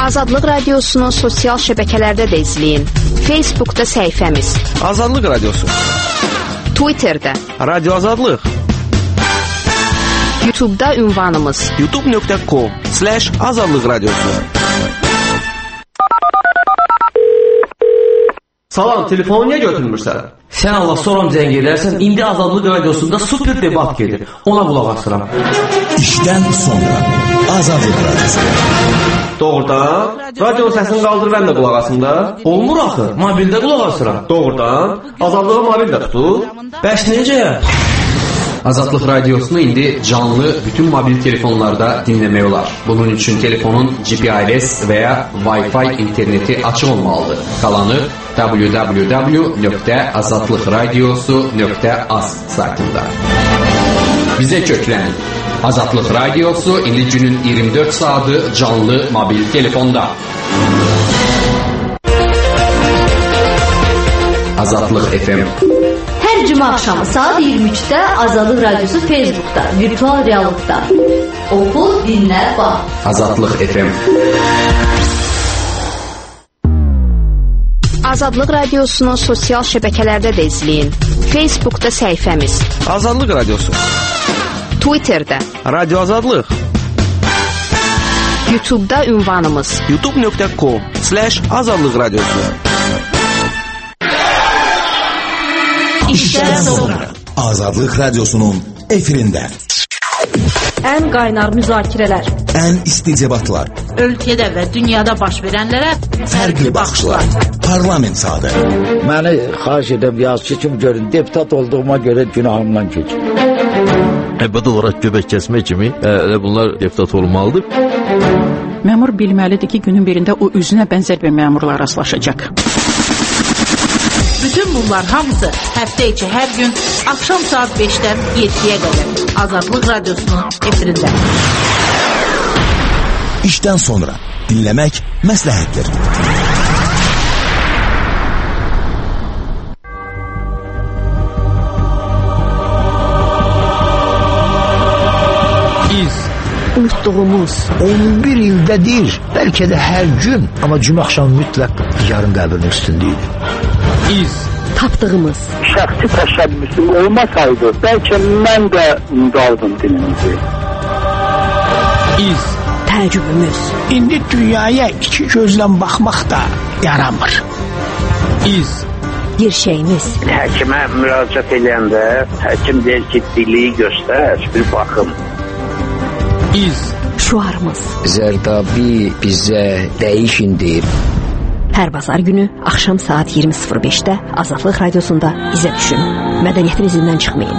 Azadlıq Radiosunu sosial şəbəkələrdə də izləyin. Facebookda səhifəmiz Azadlıq Radiosu, Twitterdə Radio Azadlıq, YouTube'da ünvanımız youtube.com/Azadlıq Radiosu. Salam, telefonu niyə götürmürsən? Sən Allah soram zəng edərsən, indi Azadlıq Radiosunda super debat gedir. Ona qulaq asıram. İşdən sonra Azadlıq Radiosu. Doğrudan? Radionun səsini qaldır, mən də qulaq asım da. Olmur axı, mobildə qulaq asıram. Doğrudan? Azadlığı mobil də tutur. Bəs necə? Azadlıq Radiosunu indi canlı bütün mobil telefonlarda dinləmək olar. Bunun üçün telefonun GPRS və ya Wi-Fi interneti açıq olmalıdır. Qalanı www.azadlıqradiosu.az saytında. Bizə köklənin. Azadlıq Radiosu indi günün 24 saatı canlı mobil telefonda. Azadlıq FM. Hər cümə axşamı saat 23-də Azadlıq Radiosu Facebookda, virtual reallıqda. Oxu, dinlə, bax. Azadlıq FM. Azadlıq Radiosunu sosial şəbəkələrdə də izləyin. Facebookda səhifəmiz Azadlıq Radiosu, Twitterdə Radio Azadlıq, YouTube'da ünvanımız youtube.com/Azadlıq Radiosu. İşdən sonra Azadlıq Radiosunun efirində ən qaynar müzakirələr, ən isti debatlar, ölkədə və dünyada baş verənlərə fərqli baxışlar, parlament saatı. Məni xahiş edəm yazıcı kimi görün, deputat olduğuma görə günahımdan keçin. Əbədi olaraq göbək kəsmək kimi bunlar deputat olmalıdır. Məmur bilməlidir ki, günün birində o üzünə bənzər bir məmurla rastlaşacaq. Bütün bunlar hamısı həftə içi hər gün axşam saat 5-dən 7-yə qədər Azadlıq Radiosunun efirində. İşdən sonra dinləmək məsləhətdir. Unutduğumuz 11 ildədir, bəlkə də hər gün, amma cümə axşamı mütləq yarın qəbrinin üstündəydi. Tapdığımız şəxsi təşəbbüsüm olmasaydı, bəlkə mən də qaldım dilimizi. Təəccübümüz. İndi dünyaya iki gözlə baxmaq da yaramır. Bir şeyimiz. Həkimə müraciət edəndə həkim deyir ki, diliyi göstər, bir baxım. Şuarımız. Zərdabi bizə dəyişin deyib. Hər bazar günü axşam saat 20:05-də Azadlıq Radiosunda bizə düşün. Mədəniyyətin izindən çıxmayın.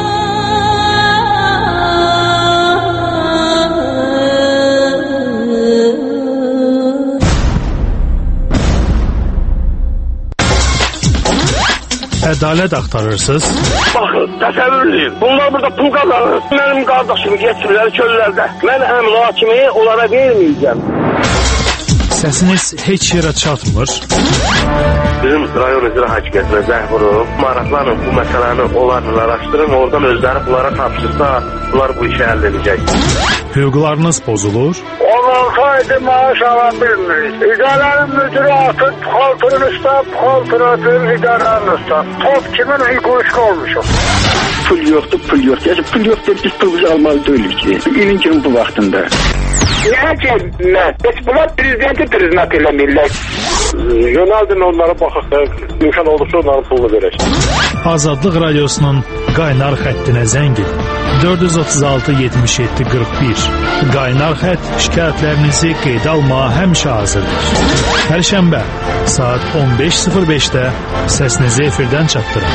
Ədalət axtarırsınız? Baxın, təsəvvür edin. Bunlar burada pul qazanır. Mənim qardaşım geçirlər çöllərdə. Mən əmla kimi onlara verməyəcəm. Səsiniz heç yerə çatmır. Bizim rayon üzrə hakimiyyətinə zəng vurub, maraqlanın bu məsələni onlarla araşdırın, oradan özləri bunlara tapşırsa, bunlar bu işi əldə edəcək. Hüquqlarınız pozulur. 16 aydır maaş ala bilmirik. İdarənin müdürü atır, puxaltırın üstə, puxaltırın atır, idarənin üstə. Top kimin hüququşku olmuşum. Pul yoxdur, pul yoxdur. Yəni, pul yoxdur, biz pulumuzu almalı deyilik ki. İlin kimi bu vaxtında. Niyə gəlməyək? Heç bunlar prezidenti priznat eləmirlər. Yönəldin onlara baxaq da, imkan olursa onların pulunu verək. Azadlıq Radiosunun qaynar xəttinə zəng edin. 436-77-41. Qaynar xətt şikayətlərinizi qeydə almağa həmişə hazırdır. Pərşənbə saat 15:05-də səsinizi efirdən çatdırın.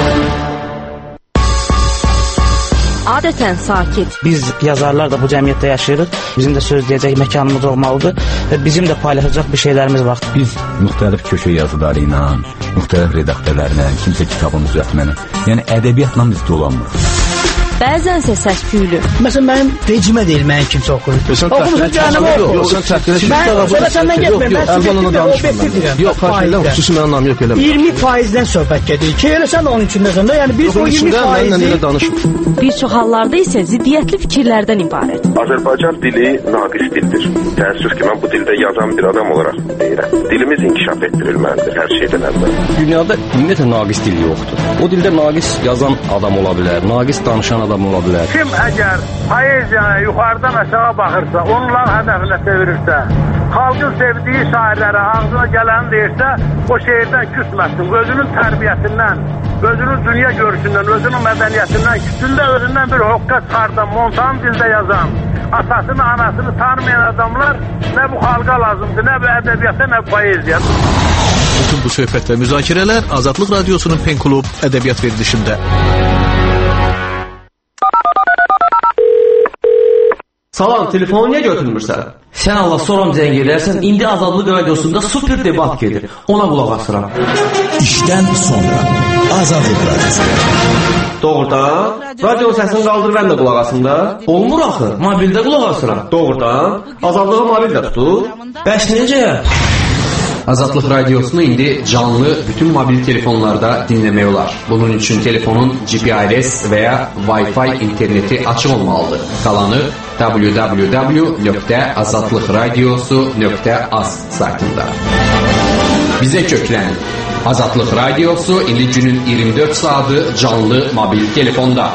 Adətən sakit. Biz yazarlar da bu cəmiyyətdə yaşayırıq. Bizim də söz deyəcək məkanımız olmalıdır və bizim də paylaşacaq bir şeylərimiz var. Biz müxtəlif köşə yazıları ilə, müxtəlif redaktörlərlə, kimsə kitabını düzəltməni, yəni ədəbiyyatla biz dolanmırıq. bəzənsə səs-küylü. Məsələn, mənim vecimə deyil, mənim kimsə oxuyur. Oxumusun canım oxu. Yox, sən çəkdirə. Mən səndən getmir, mən Əlbanına danışmıram. Yox, xahiş xüsusi mənim anlam yox eləmə. 20%-dən söhbət gedir ki, elə sən onun içindəsən də, yəni biz o 20%-i... Bir çox hallarda isə ziddiyyətli fikirlərdən ibarət. Azərbaycan dili naqis dildir. Təəssüf ki, mən bu dildə yazan bir adam olaraq deyirəm. Dilimiz inkişaf etdirilməlidir hər şeydən əvvəl. Dünyada ümumiyyətlə naqis dil yoxdur. O dildə naqis yazan adam ola bilər, naqis danışan adam ola bilər. Kim əgər poeziyaya yuxarıdan aşağı baxırsa, onların hədəfinə çevirirsə, xalqın sevdiyi şairlərə ağzına gələni deyirsə, o şeirdən küsməsin. Özünün tərbiyəsindən, özünün dünya görüşündən, özünün mədəniyyətindən, küsündə özündən bir hoqqa çıxardan, montan dildə yazan, atasını, anasını tanımayan adamlar nə bu xalqa lazımdır, nə bu ədəbiyyata, nə bu poeziya. Bütün bu söhbət və müzakirələr Azadlıq Radiosunun Pen Klub ədəbiyyat verilişində. Salam, telefonu niyə götürmürsən? Sən Allah soram zəng edərsən, indi Azadlıq Radiosunda super debat gedir. Ona qulaq asıram. İşdən sonra Azadlıq Radiosu. Doğrudan? Radio səsini qaldır, mən də qulaq asım da. Olmur axı, mobildə qulaq asıram. Doğrudan? Azadlığı mobildə tutur. Bəs necə? Azadlıq Radiosunu indi canlı bütün mobil telefonlarda dinləmək olar. Bunun üçün telefonun GPRS və ya Wi-Fi interneti açıq olmalıdır. Qalanı www.azadlıqradiosu.az saytında. Bizə köklənin. Azadlıq Radiosu indi günün 24 saatı canlı mobil telefonda.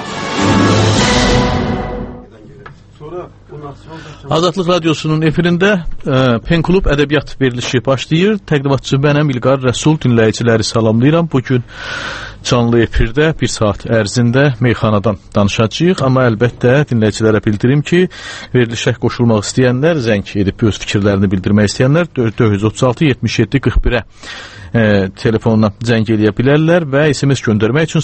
Azadlıq Radiosunun efirində Pen Klub ədəbiyyat verilişi başlayır. Təqdimatçı mənəm İlqar Rəsul, dinləyiciləri salamlayıram. Bugün canlı efirdə bir saat ərzində meyxanadan danışacağıq. Amma əlbəttə dinləyicilərə bildirim ki, verilişə qoşulmaq istəyənlər, zəng edib öz fikirlərini bildirmək istəyənlər 436-77-41-ə telefonuna zəng eləyə bilərlər və SMS göndərmək üçün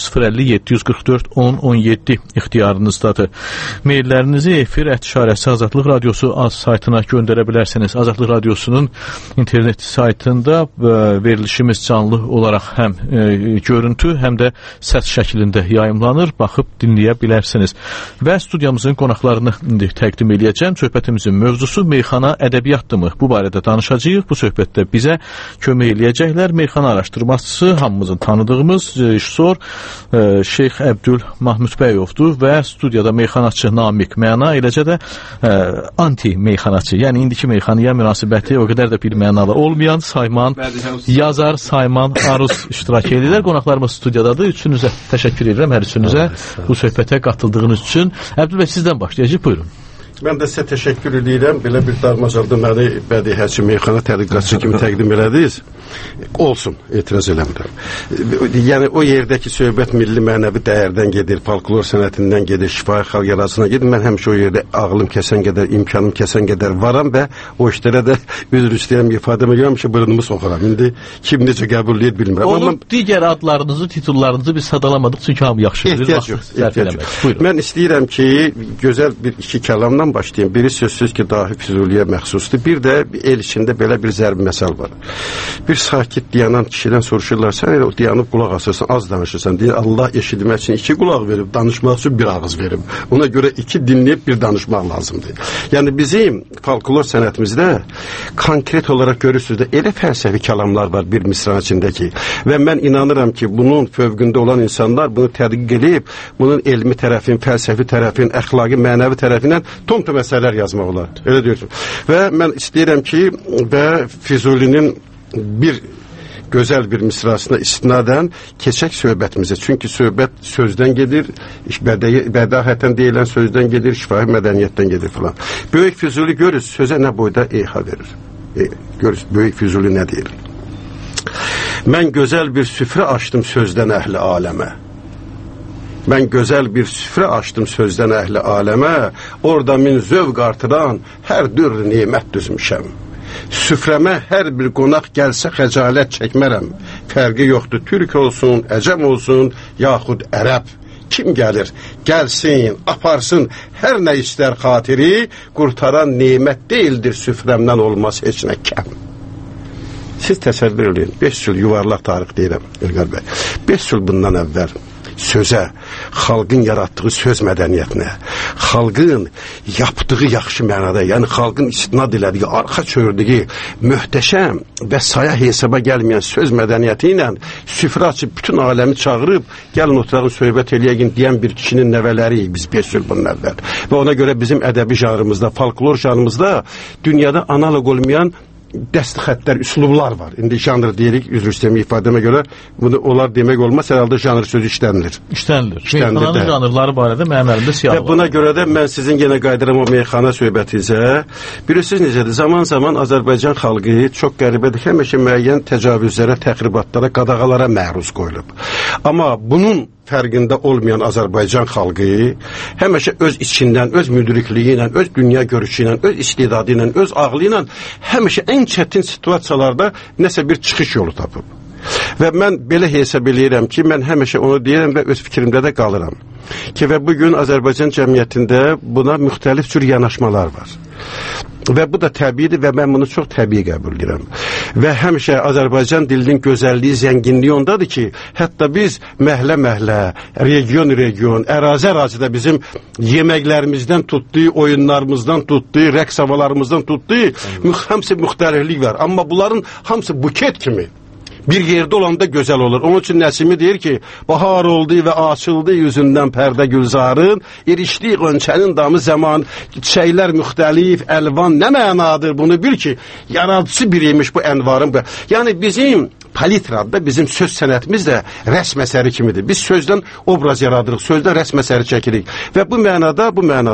050-744-10-17 ixtiyarınızdadır. Maillərinizi efir@azadlıq radiosu az saytına göndərə bilərsiniz. Azadlıq Radiosunun internet saytında verilişimiz canlı olaraq həm görüntü, həm də səs şəklində yayımlanır. Baxıb dinləyə bilərsiniz. Və studiyamızın qonaqlarını indi təqdim eləyəcəm. Söhbətimizin mövzusu meyxana ədəbiyyatdırmı? Bu barədə danışacağıq. Bu söhbətdə bizə kömək eləyəcəklər. Meyxana araşdırmaçısı, hamımızın tanıdığımız rejissor Şeyx Əbdül Mahmudbəyovdur və studiyada meyxanaçı Namiq Məna, eləcə də anti-meyxanaçı, yəni indiki meyxanaya münasibəti o qədər də bir mənalı olmayan Sayman, yazar Sayman Aruz iştirak edirlər. Qonaqlarımız studiyadadır. Üçünüzə təşəkkür edirəm, hər üçünüzə bu söhbətə qatıldığınız üçün. Əbdül bəy, sizdən başlayacaq, buyurun. Mən də sizə təşəkkür edirəm. Belə bir darmacalda məni bədii hərçi meyxana tədqiqatçı kimi təqdim elədiniz. Olsun, etiraz eləmirəm. Yəni o yerdəki söhbət milli mənəvi dəyərdən gedir, folklor sənətindən gedir, şifahi xalq yaradıcılığına gedir. Mən həmişə o yerdə ağlım kəsən qədər, imkanım kəsən qədər varam və o işlərə də üzr istəyirəm, ifadəmə görmüşəm, bırınımı soxaram. İndi kim necə qəbul edir bilmirəm. Onun digər adlarınızı, titullarınızı biz sadalamadık çünki hamı yaxşı bilir. Ehtiyac yox, ehtiyac yox. Mən istəyirəm ki, gözəl bir iki kəlamdan başlayayım. Biri sözsüz ki, dahi Füzuliyə məxsusdur. Bir də el içində belə bir zərbi məsəl var. Bir sakit dayanan kişidən soruşurlar, sən elə dayanıb qulaq asırsan, az danışırsan deyə Allah eşitmək üçün iki qulaq verib, danışmaq üçün bir ağız verib. Ona görə iki dinləyib bir danışmaq lazımdır. Yəni bizim folklor sənətimizdə konkret olaraq görürsünüz də elə fəlsəfi kəlamlar var bir misranın içindəki və mən inanıram ki, bunun fövqündə olan insanlar bunu tədqiq edib, bunun elmi tərəfin, fəlsəfi tərəfin, əxlaqi, mənəvi tərəfindən tom məsələlər yazmaq olar. Elə deyirsən. Və mən istəyirəm ki, və Füzulinin bir gözəl bir misrasına istinadən keçək söhbətimizə. Çünki söhbət sözdən gedir, bədahətən deyilən sözdən gedir, şifahi mədəniyyətdən gedir filan. Böyük Füzuli görürüz, sözə nə boyda eyha verir. Görürüz, Böyük Füzuli nə deyir? Mən gözəl bir süfrə açdım sözdən əhli aləmə. Mən gözəl bir süfrə açdım sözdən əhli aləmə, orada min zövq artıran hər dür nimət düzmüşəm. Süfrəmə hər bir qonaq gəlsə xəcalət çəkmərəm. Fərqi yoxdur, türk olsun, əcəm olsun, yaxud ərəb. Kim gəlir, gəlsin, aparsın, hər nə istər xatiri, qurtaran nimət deyildir süfrəmdən olmaz heç nə kəm. Siz təsəvvür edin, 5 yıl yuvarlaq tarix deyirəm, İlqar bəy. 5 yıl bundan əvvəl sözə, xalqın yaratdığı söz mədəniyyətinə, xalqın yapdığı yaxşı mənada, yəni xalqın istinad elədiyi, arxa çördüyü möhtəşəm və saya hesaba gəlməyən söz mədəniyyəti ilə süfrə açıb bütün aləmi çağırıb, gəlin oturağın söhbət eləyəyin deyən bir kişinin nəvələriyik biz 5 il bunun əvvəl. Və ona görə bizim ədəbi janrımızda, folklor janrımızda dünyada analog olmayan dəst xəttlər, üslublar var. İndi janr deyirik, üzr istəmə ifadəmə görə bunu onlar demək olmaz, herhalde janr sözü işlənilir. İşlənilir. Meyxananın janrları barədə mənim əlimdə siyah var. Və buna görə də mən sizin yenə qaydıram o meyxana söhbətinizə. Bilirsiniz necədir? Zaman-zaman Azərbaycan xalqı çox qəribədir, həmişə müəyyən təcavüzlərə, təxribatlara, qadağalara məruz qoyulub. Amma bunun fərqində olmayan Azərbaycan xalqı həmişə öz içindən, öz müdrikliyi ilə, öz dünya görüşü ilə, öz istidadı ilə, öz ağlı ilə həmişə ən çətin situasiyalarda nəsə bir çıxış yolu tapıb. Və mən belə hesab eləyirəm ki, mən həmişə onu deyirəm və öz fikrimdə də qalıram ki, və bugün Azərbaycan cəmiyyətində buna müxtəlif cür yanaşmalar var. Və bu da təbiidir və mən bunu çox təbii qəbul edirəm. Və həmişə Azərbaycan dilinin gözəlliyi, zənginliyi ondadır ki, hətta biz məhlə-məhlə, region-region, ərazi-ərazidə bizim yeməklərimizdən tutduğu, oyunlarımızdan tutduğu, rəqs havalarımızdan tutduğu hamısı müxtəliflik var. Amma bunların hamısı buket kimi bir yerdə olanda gözəl olur. Onun üçün Nəsimi deyir ki, bahar oldu və açıldı yüzündən pərdə gülzarın, erişdi qönçənin damı zaman, çiçəklər müxtəlif, əlvan, nə mənadır bunu bil ki, yaradıcı biriymiş bu ənvarın. Yəni bizim palitrada bizim söz sənətimiz də rəsm əsəri kimidir. Biz sözdən obraz yaradırıq, sözdən rəsm əsəri çəkirik. Və bu mənada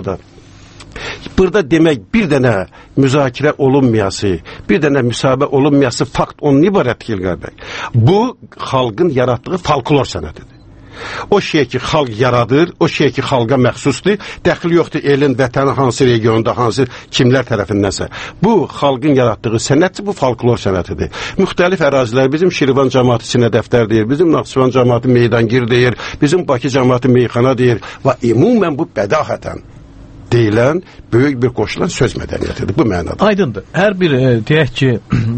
burada demək bir dənə müzakirə olunmayası, bir dənə müsahibə olunmayası fakt onun ibarət İlqar bəy. Bu xalqın yaratdığı folklor sənətidir. O şey ki xalq yaradır, o şey ki xalqa məxsusdur, dəxli yoxdur elin, vətənin hansı regionda, hansı kimlər tərəfindənsə. Bu xalqın yaratdığı sənətdir, bu folklor sənətidir. Müxtəlif ərazilər, bizim Şirvan cəmaatı Sinə dəftər deyir, bizim Naxçıvan cəmaatı Meydangir deyir, bizim Bakı cəmaatı Meyxana deyir və ümumən bu bədahətən deyilən, böyük bir qoşulan söz mədəniyyətidir. Bu mənada. Aydındır. Hər bir deyək ki,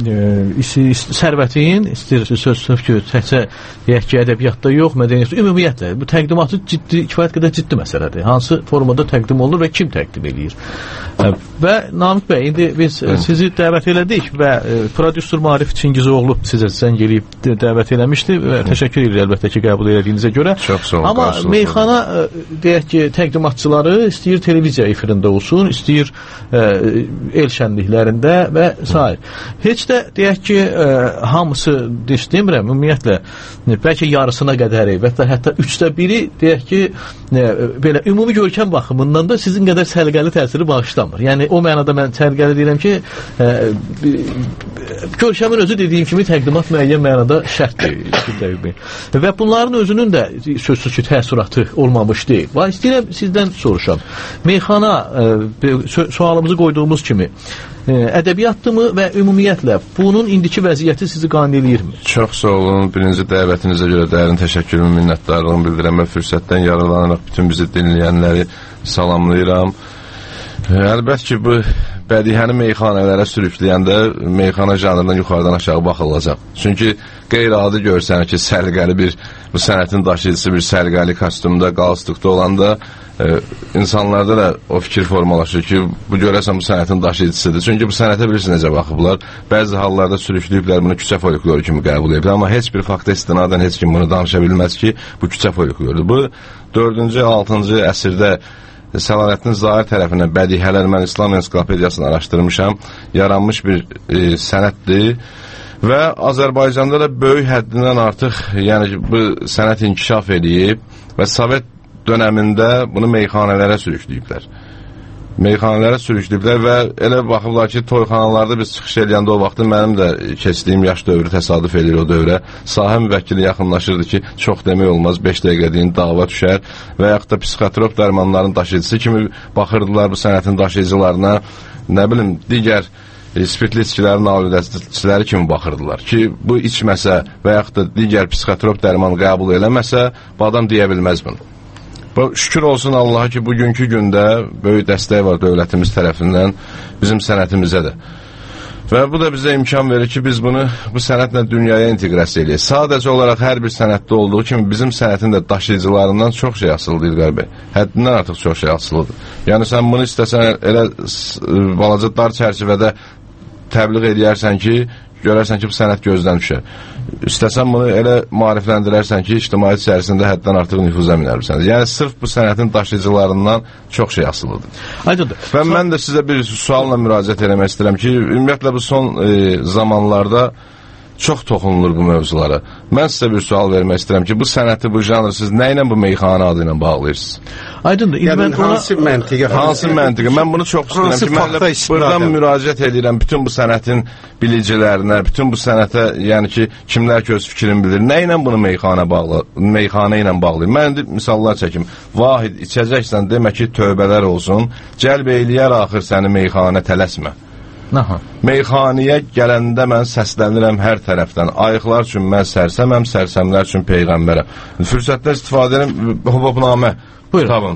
sərvətin, istəyir söz ki, təkcə deyək ki, ədəbiyyatda yox, mədəniyyətdə, ümumiyyətlə, bu təqdimatı ciddi, kifayət qədər ciddi məsələdir. Hansı formada təqdim olunur və kim təqdim edir? Və Namiq bəy, indi biz sizi dəvət elədik və prodüser Marif Çingizoğlu sizə zəng eləyib dəvət eləmişdi və təşəkkür edir əlbəttə ki, qəbul elədiyinizə görə. Çox sağ olun. Amma meyxana, deyək ki, təqdimatçıları istəyir televiziya efirində olsun, istəyir el şənliklərində və s. Heç də deyək ki, hamısı demirəm, ümumiyyətlə, bəlkə yarısına qədəri və hətta 1/3 deyək ki, belə ümumi görkəm baxımından da sizin qədər səliqəli təsiri bağışlamır. Yəni, o mənada mən səliqəli deyirəm ki, görkəmin özü dediyim kimi təqdimat müəyyən mənada şərtdir. Və bunların özünün də sözsüz ki, təəssüratı olmamış deyil. Və istəyirəm sizdən soruşam. Meyxana sualımızı qoyduğumuz kimi ədəbiyyatdırmı və ümumiyyətlə bunun indiki vəziyyəti sizi qane eləyirmi? Çox sağ olun. Birinci dəvətinizə görə dərin təşəkkürümü, minnətdarlığımı bildirəm və fürsətdən yararlanaraq bütün bizi dinləyənləri salamlayıram. Əlbəttə ki, bu bədihəni meyxanələrə sürükləyəndə meyxana janrından yuxarıdan aşağı baxılacaq. Çünki qeyri-adi görsənir ki, səliqəli bir, bu sənətin daşıyıcısı bir səliqəli kostyumda, qalstukda olanda insanlarda da o fikir formalaşır ki, bu görəsən bu sənətin daşıyıcısıdır. Çünki bu sənətə bilirsiniz necə baxıblar. Bəzi hallarda sürükləyiblər, bunu küçə folkloru kimi qəbul ediblər. Amma heç bir fakta istinadən heç kim bunu danışa bilməz ki, bu küçə folklorudur. Bu 4-cü, 6-cı əsrdə Səlaləddin Zahir tərəfindən bədihələr, mən İslam ensiklopediyasını araşdırmışam, yaranmış bir sənətdir və Azərbaycanda da böyük həddindən artıq yəni bu sənət inkişaf edib və Sovet dönəmində bunu meyxanələrə sürükləyiblər. Meyxanələrə sürükləyiblər və elə baxıblar ki, toyxanalarda biz çıxış edəndə o vaxtı mənim də keçdiyim yaş dövrü təsadüf edir o dövrə. Sahə müvəkkili yaxınlaşırdı ki, çox demək olmaz, 5 dəqiqə deyin dava düşər və yaxud da psixotrop dərmanların daşıyıcısı kimi baxırdılar bu sənətin daşıyıcılarına, nə bilim, digər spirtli içkilərin aludəçiləri kimi baxırdılar ki, bu içməsə və yaxud da digər psixotrop dərman qəbul eləməsə, bu adam deyə bilməz bunu. Şükür olsun Allaha ki, bugünkü gündə böyük dəstək var dövlətimiz tərəfindən bizim sənətimizə də. Və bu da bizə imkan verir ki, biz bunu bu sənətlə dünyaya inteqrasiya edək. Sadəcə olaraq hər bir sənətdə olduğu kimi bizim sənətin də daşıyıcılarından çox şey asılıdır İlqar bəy. Həddindən artıq çox şey asılıdır. Yəni sən bunu istəsən elə balaca dar çərçivədə təbliğ edərsən ki, görərsən ki, bu sənət gözdən düşər. İstəsən bunu elə maarifləndirərsən ki, ictimaiyyət içərisində həddən artıq nüfuza minərsən. Yəni, sırf bu sənətin daşıyıcılarından çox şey asılıdır. Aydındır. Və mən də sizə bir sualla müraciət eləmək istəyirəm ki, ümumiyyətlə bu son zamanlarda çox toxunulur bu mövzulara. Mən sizə bir sual vermək istəyirəm ki, bu sənəti, bu janrı siz nə ilə bu meyxana adı ilə bağlayırsınız? Aydındır. Yəni, hansı məntiqə? Hansı məntiqə? Mən bunu çox istəyirəm ki, mən buradan müraciət edirəm bütün bu sənətin bilicilərinə, bütün bu sənətə, yəni ki, kimlər ki öz fikrini bilir, nə ilə bunu meyxana ilə bağlayır? Mən indi misallar çəkim. Vahid, içəcəksən, demək ki, tövbələr olsun, cəlb eyləyər axır səni meyxana, tələsmə. Aha. Meyxaniyə gələndə mən səslənirəm hər tərəfdən. Ayıqlar üçün mən sərsəməm, sərsəmlər üçün peyğəmbərəm. Fürsətdən istifadə edirəm, hop-hopnamə. Buyurun.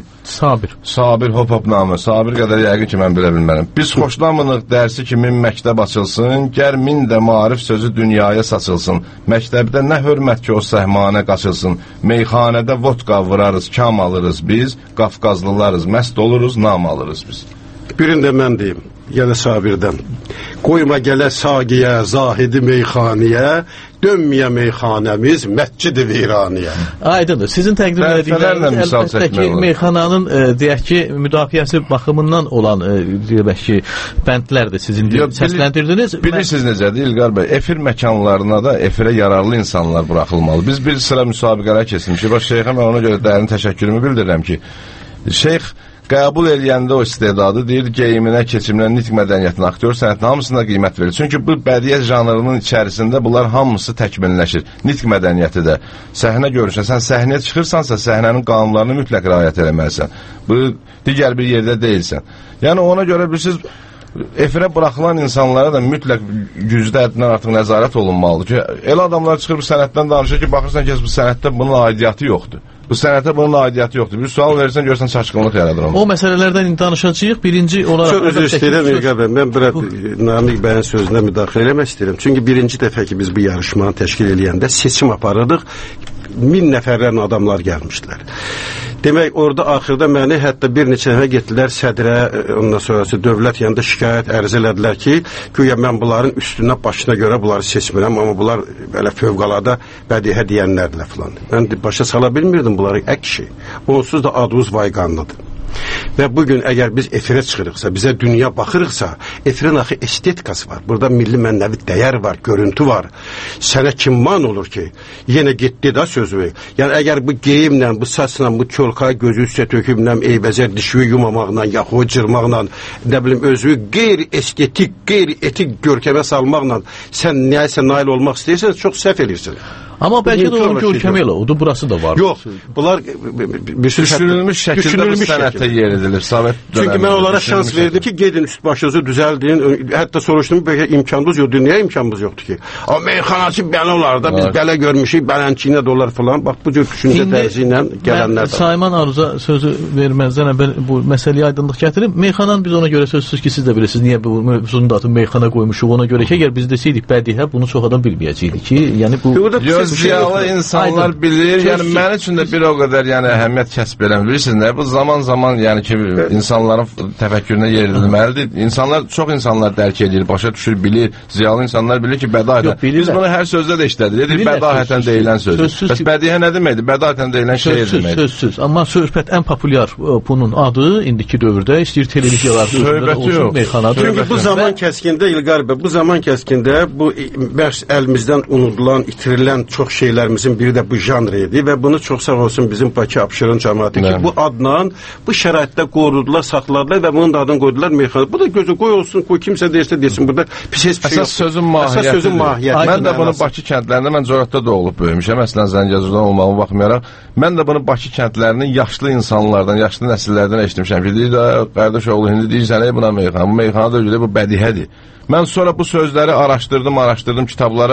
Sabir hop-hopnamə. Sabir qədər yəqin ki, mən bilə bilmərəm. Biz xoşlamınıq dərsi ki, min məktəb açılsın, gəl min də marif sözü dünyaya saçılsın. Məktəbdə nə hörmət ki, o səhmanə qaçılsın. Meyxanədə vodka vurarız, kam alırız biz, Qafqazlılarız, məst oluruz, nam alırız biz. Birində mən deyim, yenə Sabirdən. Qoyma gələ saqiyə, zahidi meyxaniyə, dönməyə meyxanəmiz, məscid-i viraniyə. Aydındır. Sizin təqdim edildikləriniz əlbəttə ki, meyxananın deyək ki, müdafiəsi baxımından olan deyək ki, bəndlərdir sizin səsləndirdiniz. Bilirsiniz necədir İlqar bəy? Efir məkanlarına da efirə yararlı insanlar buraxılmalı. Biz bir sıra müsabiqələr keçmişik. Bax, şeyxə mən ona görə dərin təşəkkürümü bildirirəm ki, şeyx qəbul eləyəndə o istedadı deyir, geyiminə, keçiminə, nitq mədəniyyətinə, aktyor sənətinə hamısına qiymət verir. Çünki bu bədiyyət janrının içərisində bunlar hamısı təkmilləşir. Nitq mədəniyyəti də, səhnə görüşə, sən səhnəyə çıxırsansa, səhnənin qanunlarını mütləq riayət eləməlisən. Bu, digər bir yerdə deyilsən. Yəni, ona görə bilirsiniz, efirə buraxılan insanlara da mütləq gücdə həddindən artıq nəzarət olunmalıdır ki, elə adamlar çıxır bu sənətdən danışır ki, baxırsan ki, bu sənətdə bunun aidiyyatı yoxdur. Bu sənətə bunun aidiyyatı yoxdur. Bir sual verirsən, görsən çaşqınlıq yaradır onu. O məsələlərdən danışacağıq. Birinci olaraq... Çox özür istəyirəm, İlqar bəy. Mən biraz Namiq bəyin sözünə müdaxilə eləmək istəyirəm. Çünki birinci dəfə ki, biz bu yarışmanı təşkil eləyəndə seçim aparırdıq. 1000 nəfərlərlə adamlar gəlmişdilər. Demək, orada axırda məni hətta bir neçə nəfər getdilər sədrə, ondan sonrası dövlət yanında şikayət ərz elədilər ki, güya mən bunların üstünə, başına görə bunları seçmirəm, amma bunlar belə fövqəladə bədihə deyənlərlə filan. Mən başa sala bilmirdim bunları əksi. Onsuz da adımız Vayqanlıdır. Və bugün əgər biz efirə çıxırıqsa, bizə dünya baxırıqsa, efirin axı estetikası var. Burada milli mənəvi dəyər var, görüntü var. Sənə kim man olur ki, yenə getdi da sözü. Yəni əgər bu geyimlə, bu saçla, bu kölka gözü üstə tökümlə, eybəcər dişiyi yumamaqla, yaxud cırmaqla, nə bilim özü qeyri-estetik, qeyri-etik görkəmə salmaqla sən nəyəsə nail olmaq istəyirsən, çox səhv edirsən. Amma bəlkə də onun görkəmi elə oldu, burası da var. Yox, bunlar düşünülmüş şəkildə bu sənətə yer edilir. Çünki mən onlara şans verdim ki, gedin üst başınızı düzəldin. Hətta soruşdum, bəlkə imkanınız yoxdur. Niyə imkanımız yoxdur ki? O meyxanaçı belə olar da, biz belə görmüşük, bələnçiyinə dolar falan. Bax, bu cür düşüncə tərzi ilə gələnlər də. Sayman Aruza sözü verməzdən əvvəl bu məsələyə aydınlıq gətirim. Meyxananı biz ona görə sözsüz ki, siz də bilirsiniz, niyə bu mövzunun da adını meyxana qoymuşuq. Ona görə ki, əgər biz desəydik bədihə, bunu çox adam bilməyəcəkdik ki, yəni bu... Ziyalı insanlar bilir, yəni mən üçün də bir o qədər yəni əhəmiyyət kəsb eləmir. Bilirsiniz nə? Bu zaman yəni ki, insanların təfəkkürünə yer edilməlidir. Çox insanlar dərk edir, başa düşür, bilir. Ziyalı insanlar bilir ki, bədahətən. Biz bunu hər sözdə də işlədik. Bədahətən deyilən sözdür. Bəs bədihə nə deməkdir? Bədahətən deyilən şey deməkdir. Sözsüz. Amma söhbət ən populyar bunun adı indiki dövrdə istəyir televiziyalar olsun, meyxanadır. Çünki bu zaman kəskində İlqar bəy, bu zaman kəskində bu bəs əlimizdən unudulan, itirilən çox şeylərimizin biri də bu janr idi və bunu çox sağ olsun bizim Bakı Abşeron cəmiyyəti ki, bu adla, bu şəraitdə qorudular, saxladılar və bunun da adını qoydular meyxana. Bu da gözü qoy olsun, qoy kimsə deyirsə desin, burada pis heç bir şey yox. Əsas sözün mahiyyəti. Mən də bunu Bakı kəndlərində, mən Coratda doğulub böyümüşəm, əslən Zəngəzurdan olmağıma baxmayaraq, mən də bunu Bakı kəndlərinin yaşlı insanlardan, yaşlı nəsillərdən eşitmişəm ki, deyir də, qardaş oğlu, indi deyirsən, buna meyxana, bu meyxana da öyle, bu bədihədir. Mən sonra bu sözləri araşdırdım, kitabları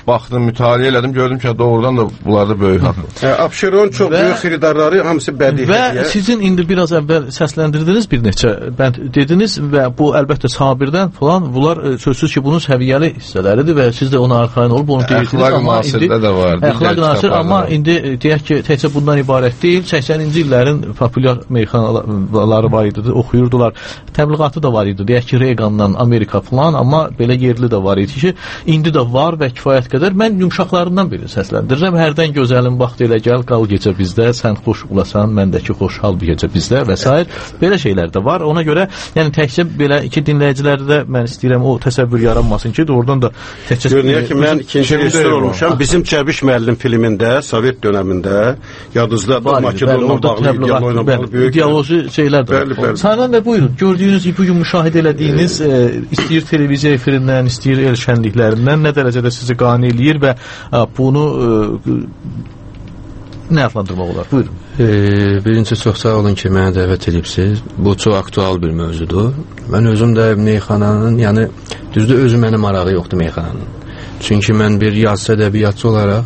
baxdım, mütaliə elədim, gördüm ki, doğrudan da bunlarda böyük haqlı. Abşeron çox böyük xiridarları hamısı bədii hədiyyə. Və sizin indi biraz əvvəl səsləndirdiniz bir neçə bənd dediniz və bu əlbəttə Sabirdən falan, bunlar sözsüz ki, bunun səviyyəli hissələridir və siz də ona arxayın olub onu deyirsiniz. Əxlaq nasirdə də var. Əxlaq nasir, amma indi deyək ki, təkcə bundan ibarət deyil, 80-ci illərin populyar meyxanaları var idi, oxuyurdular. Təbliğatı da var idi, deyək ki, Reagandan Amerika falan, amma belə yerli də var idi ki, indi də var və kifayət qədər. Mən yumşaqlarından birini səsləndirirəm. Hərdən gözəlim vaxt elə gəl, qal gecə bizdə, sən xoş ulasan, məndəki xoşhal bir gecə bizdə və s. Belə şeylər də var. Ona görə, yəni təkcə belə iki dinləyiciləri də mən istəyirəm o təsəvvür yaranmasın ki, doğrudan da təkcə... Görünüyor ki, mən ikinci rejissor olmuşam. Bizim Cəbiş müəllim filmində, Sovet dönəmində, yadınızda Makedonla bağlı ideoloji bağlı böyük... İdeoloji şeylər də var. Sayılan və buyurun, gördüyünüz, bugün müşahidə elədiyiniz, istəyir televiziya efirindən, istəyir el şənliklərindən nə dərəcədə sizi qane eləyir və bunu nə adlandırmaq olar? Buyurun. Birincisi, çox sağ olun ki, mənə dəvət edibsiniz. Bu çox aktual bir mövzudur. Mən özüm də meyxananın, yəni düzdür, özü mənə marağı yoxdur meyxananın. Çünki mən bir yazıcı ədəbiyyatçı olaraq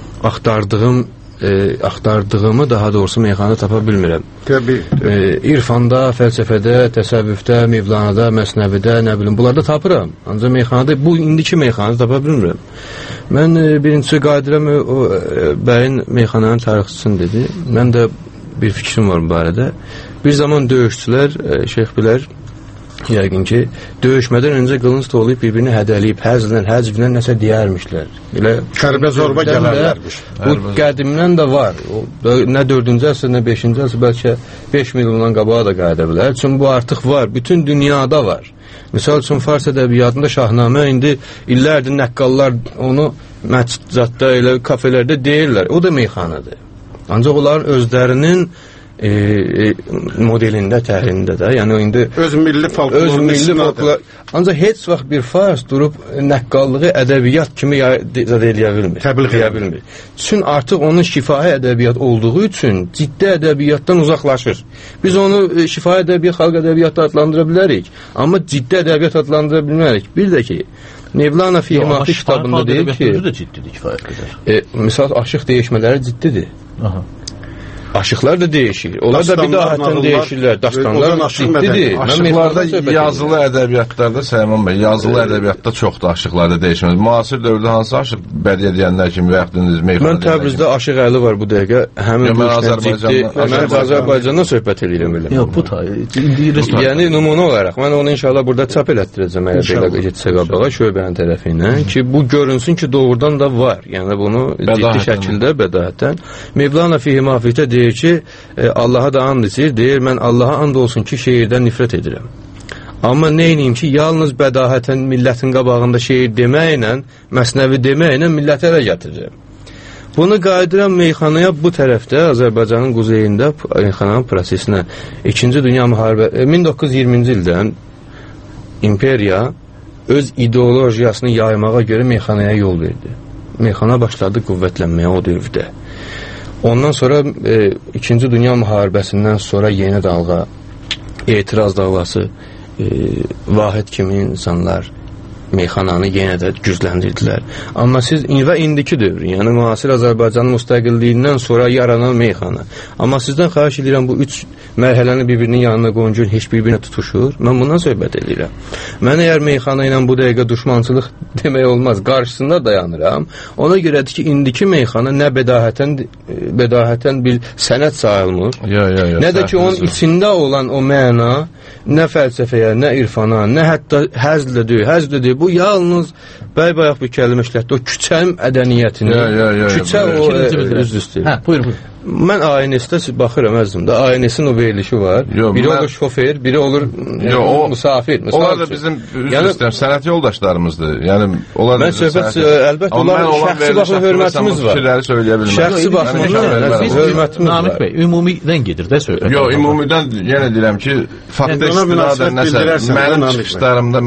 axtardığımı daha doğrusu meyxanada tapa bilmirəm. Təbii. İrfanda, fəlsəfədə, təsəvvüfdə, Mevlanada, Məsnəvidə, nə bilim, bunlarda tapıram. Ancaq meyxanada, bu indiki meyxanada tapa bilmirəm. Mən birincisi qadirəm o bəyin meyxananın tarixçisini dedi. Mən də bir fikrim var bu barədə. Bir zaman döyüşçülər, şeyx bilər, yəqin ki, döyüşmədən öncə qılınc tolayıb bir-birini hədəliyib, həzvlə nəsə deyərmişlər. Qərbə zorba gələrlərmiş. Bu qədimdən də var. Nə 4-cü əsr, nə 5-ci əsr, bəlkə 5 milyondan qabağa da qayıda bilər. Çünki bu artıq var. Bütün dünyada var. Misal üçün, Fars ədəbiyyatında Şahnamə indi illərdir nəqqallar onu məsciddə, elə kafelərdə deyirlər. O da meyxanadır. Ancaq onların özlərinin modelində, təhrində də, yəni indi öz milli folklor, ancaq heç vaxt bir fars durub nəqqallığı ədəbiyyat kimi eləyə bilmir, təbliğ bilmir. Çünki artıq onun şifahi ədəbiyyat olduğu üçün ciddi ədəbiyyatdan uzaqlaşır. Biz onu şifahi ədəbiyyat, xalq ədəbiyyatı adlandıra bilərik, amma ciddi ədəbiyyat adlandıra bilmərik. Bir də ki, Mevlana Fihimafi kitabında deyir ki, misal aşıq deyişmələri ciddidir. Aşıqlar da dəyişir. Onlar da bir daha hətən dəyişirlər. Dastanlar ciddidir. Aşıqlarda yazılı ədəbiyyatlarda Səlman bəy, yazılı ədəbiyyatda çoxdur aşıqlarda dəyişməz. Müasir dövrdə hansı aşıq bədii edənlər kimi və yaxudunuz meyxana? Mən Təbrizdə Aşıq Əli var bu dəqiqə. Həmin bu işlə ciddi. Mən Azərbaycandan söhbət edirəm elə. Yox, bu da. Yəni nümunə olaraq mən onu inşallah burada çap elətdirəcəm əgər belə getsə qabağa şöbənin tərəfindən ki, bu görünsün ki, doğrudan da var. Yəni bunu ciddi şəkildə bədahətən Mevlana Fihimafi'də deyir ki, Allaha da and içir, deyir, mən Allaha and olsun ki, şeirdən nifrət edirəm. Amma neyniyim ki, yalnız bədahətən millətin qabağında şeir deməklə, məsnəvi deməklə milləti ələ gətirirəm. Bunu qayıdıram meyxanaya bu tərəfdə, Azərbaycanın quzeyində meyxananın prosesinə 2-ci Dünya Müharibə 1920-ci ildən imperiya öz ideologiyasını yaymağa görə meyxanaya yol verdi. Meyxana başladı qüvvətlənməyə o dövrdə. Ondan sonra 2-ci Dünya Müharibəsindən sonra yeni dalğa, etiraz dalğası, Vahid kimi insanlar meyxananı yenə də gücləndirdilər. Amma siz və indiki dövr, yəni müasir Azərbaycanın müstəqilliyindən sonra yaranan meyxana. Amma sizdən xahiş edirəm, bu 3 mərhələni bir-birinin yanına qoyunca heç bir-birinə tutuşur. Mən bundan söhbət edirəm. Mən əgər meyxana ilə bu dəqiqə düşmançılıq demək olmaz, qarşısında dayanıram. Ona görədir ki, indiki meyxana nə bədahətən bir sənət sayılmır, nə də ki, onun içində olan o məna nə fəlsəfəyə, nə irfana, nə hətta həzlədir. Bu yalnız bayaq bir kəlmə işlətdi, o küçə mədəniyyətini, küçə o üzdüstür. Buyur. Mən ANS-də baxıram əzimdə, ANS-in o verilişi var. Biri olur şofer, biri olur musafir. Onlar da bizim sənət yoldaşlarımızdır. Mən söhbət, əlbəttə, onlar şəxsi baxma hörmətimiz var. Şəxsi baxma hörmətimiz var. Namik bəy, ümumidən gedir də söhbət. Yox, ümumidən yenə deyirəm ki, faktda istinadən nəsə, mənim çıxışlarımda,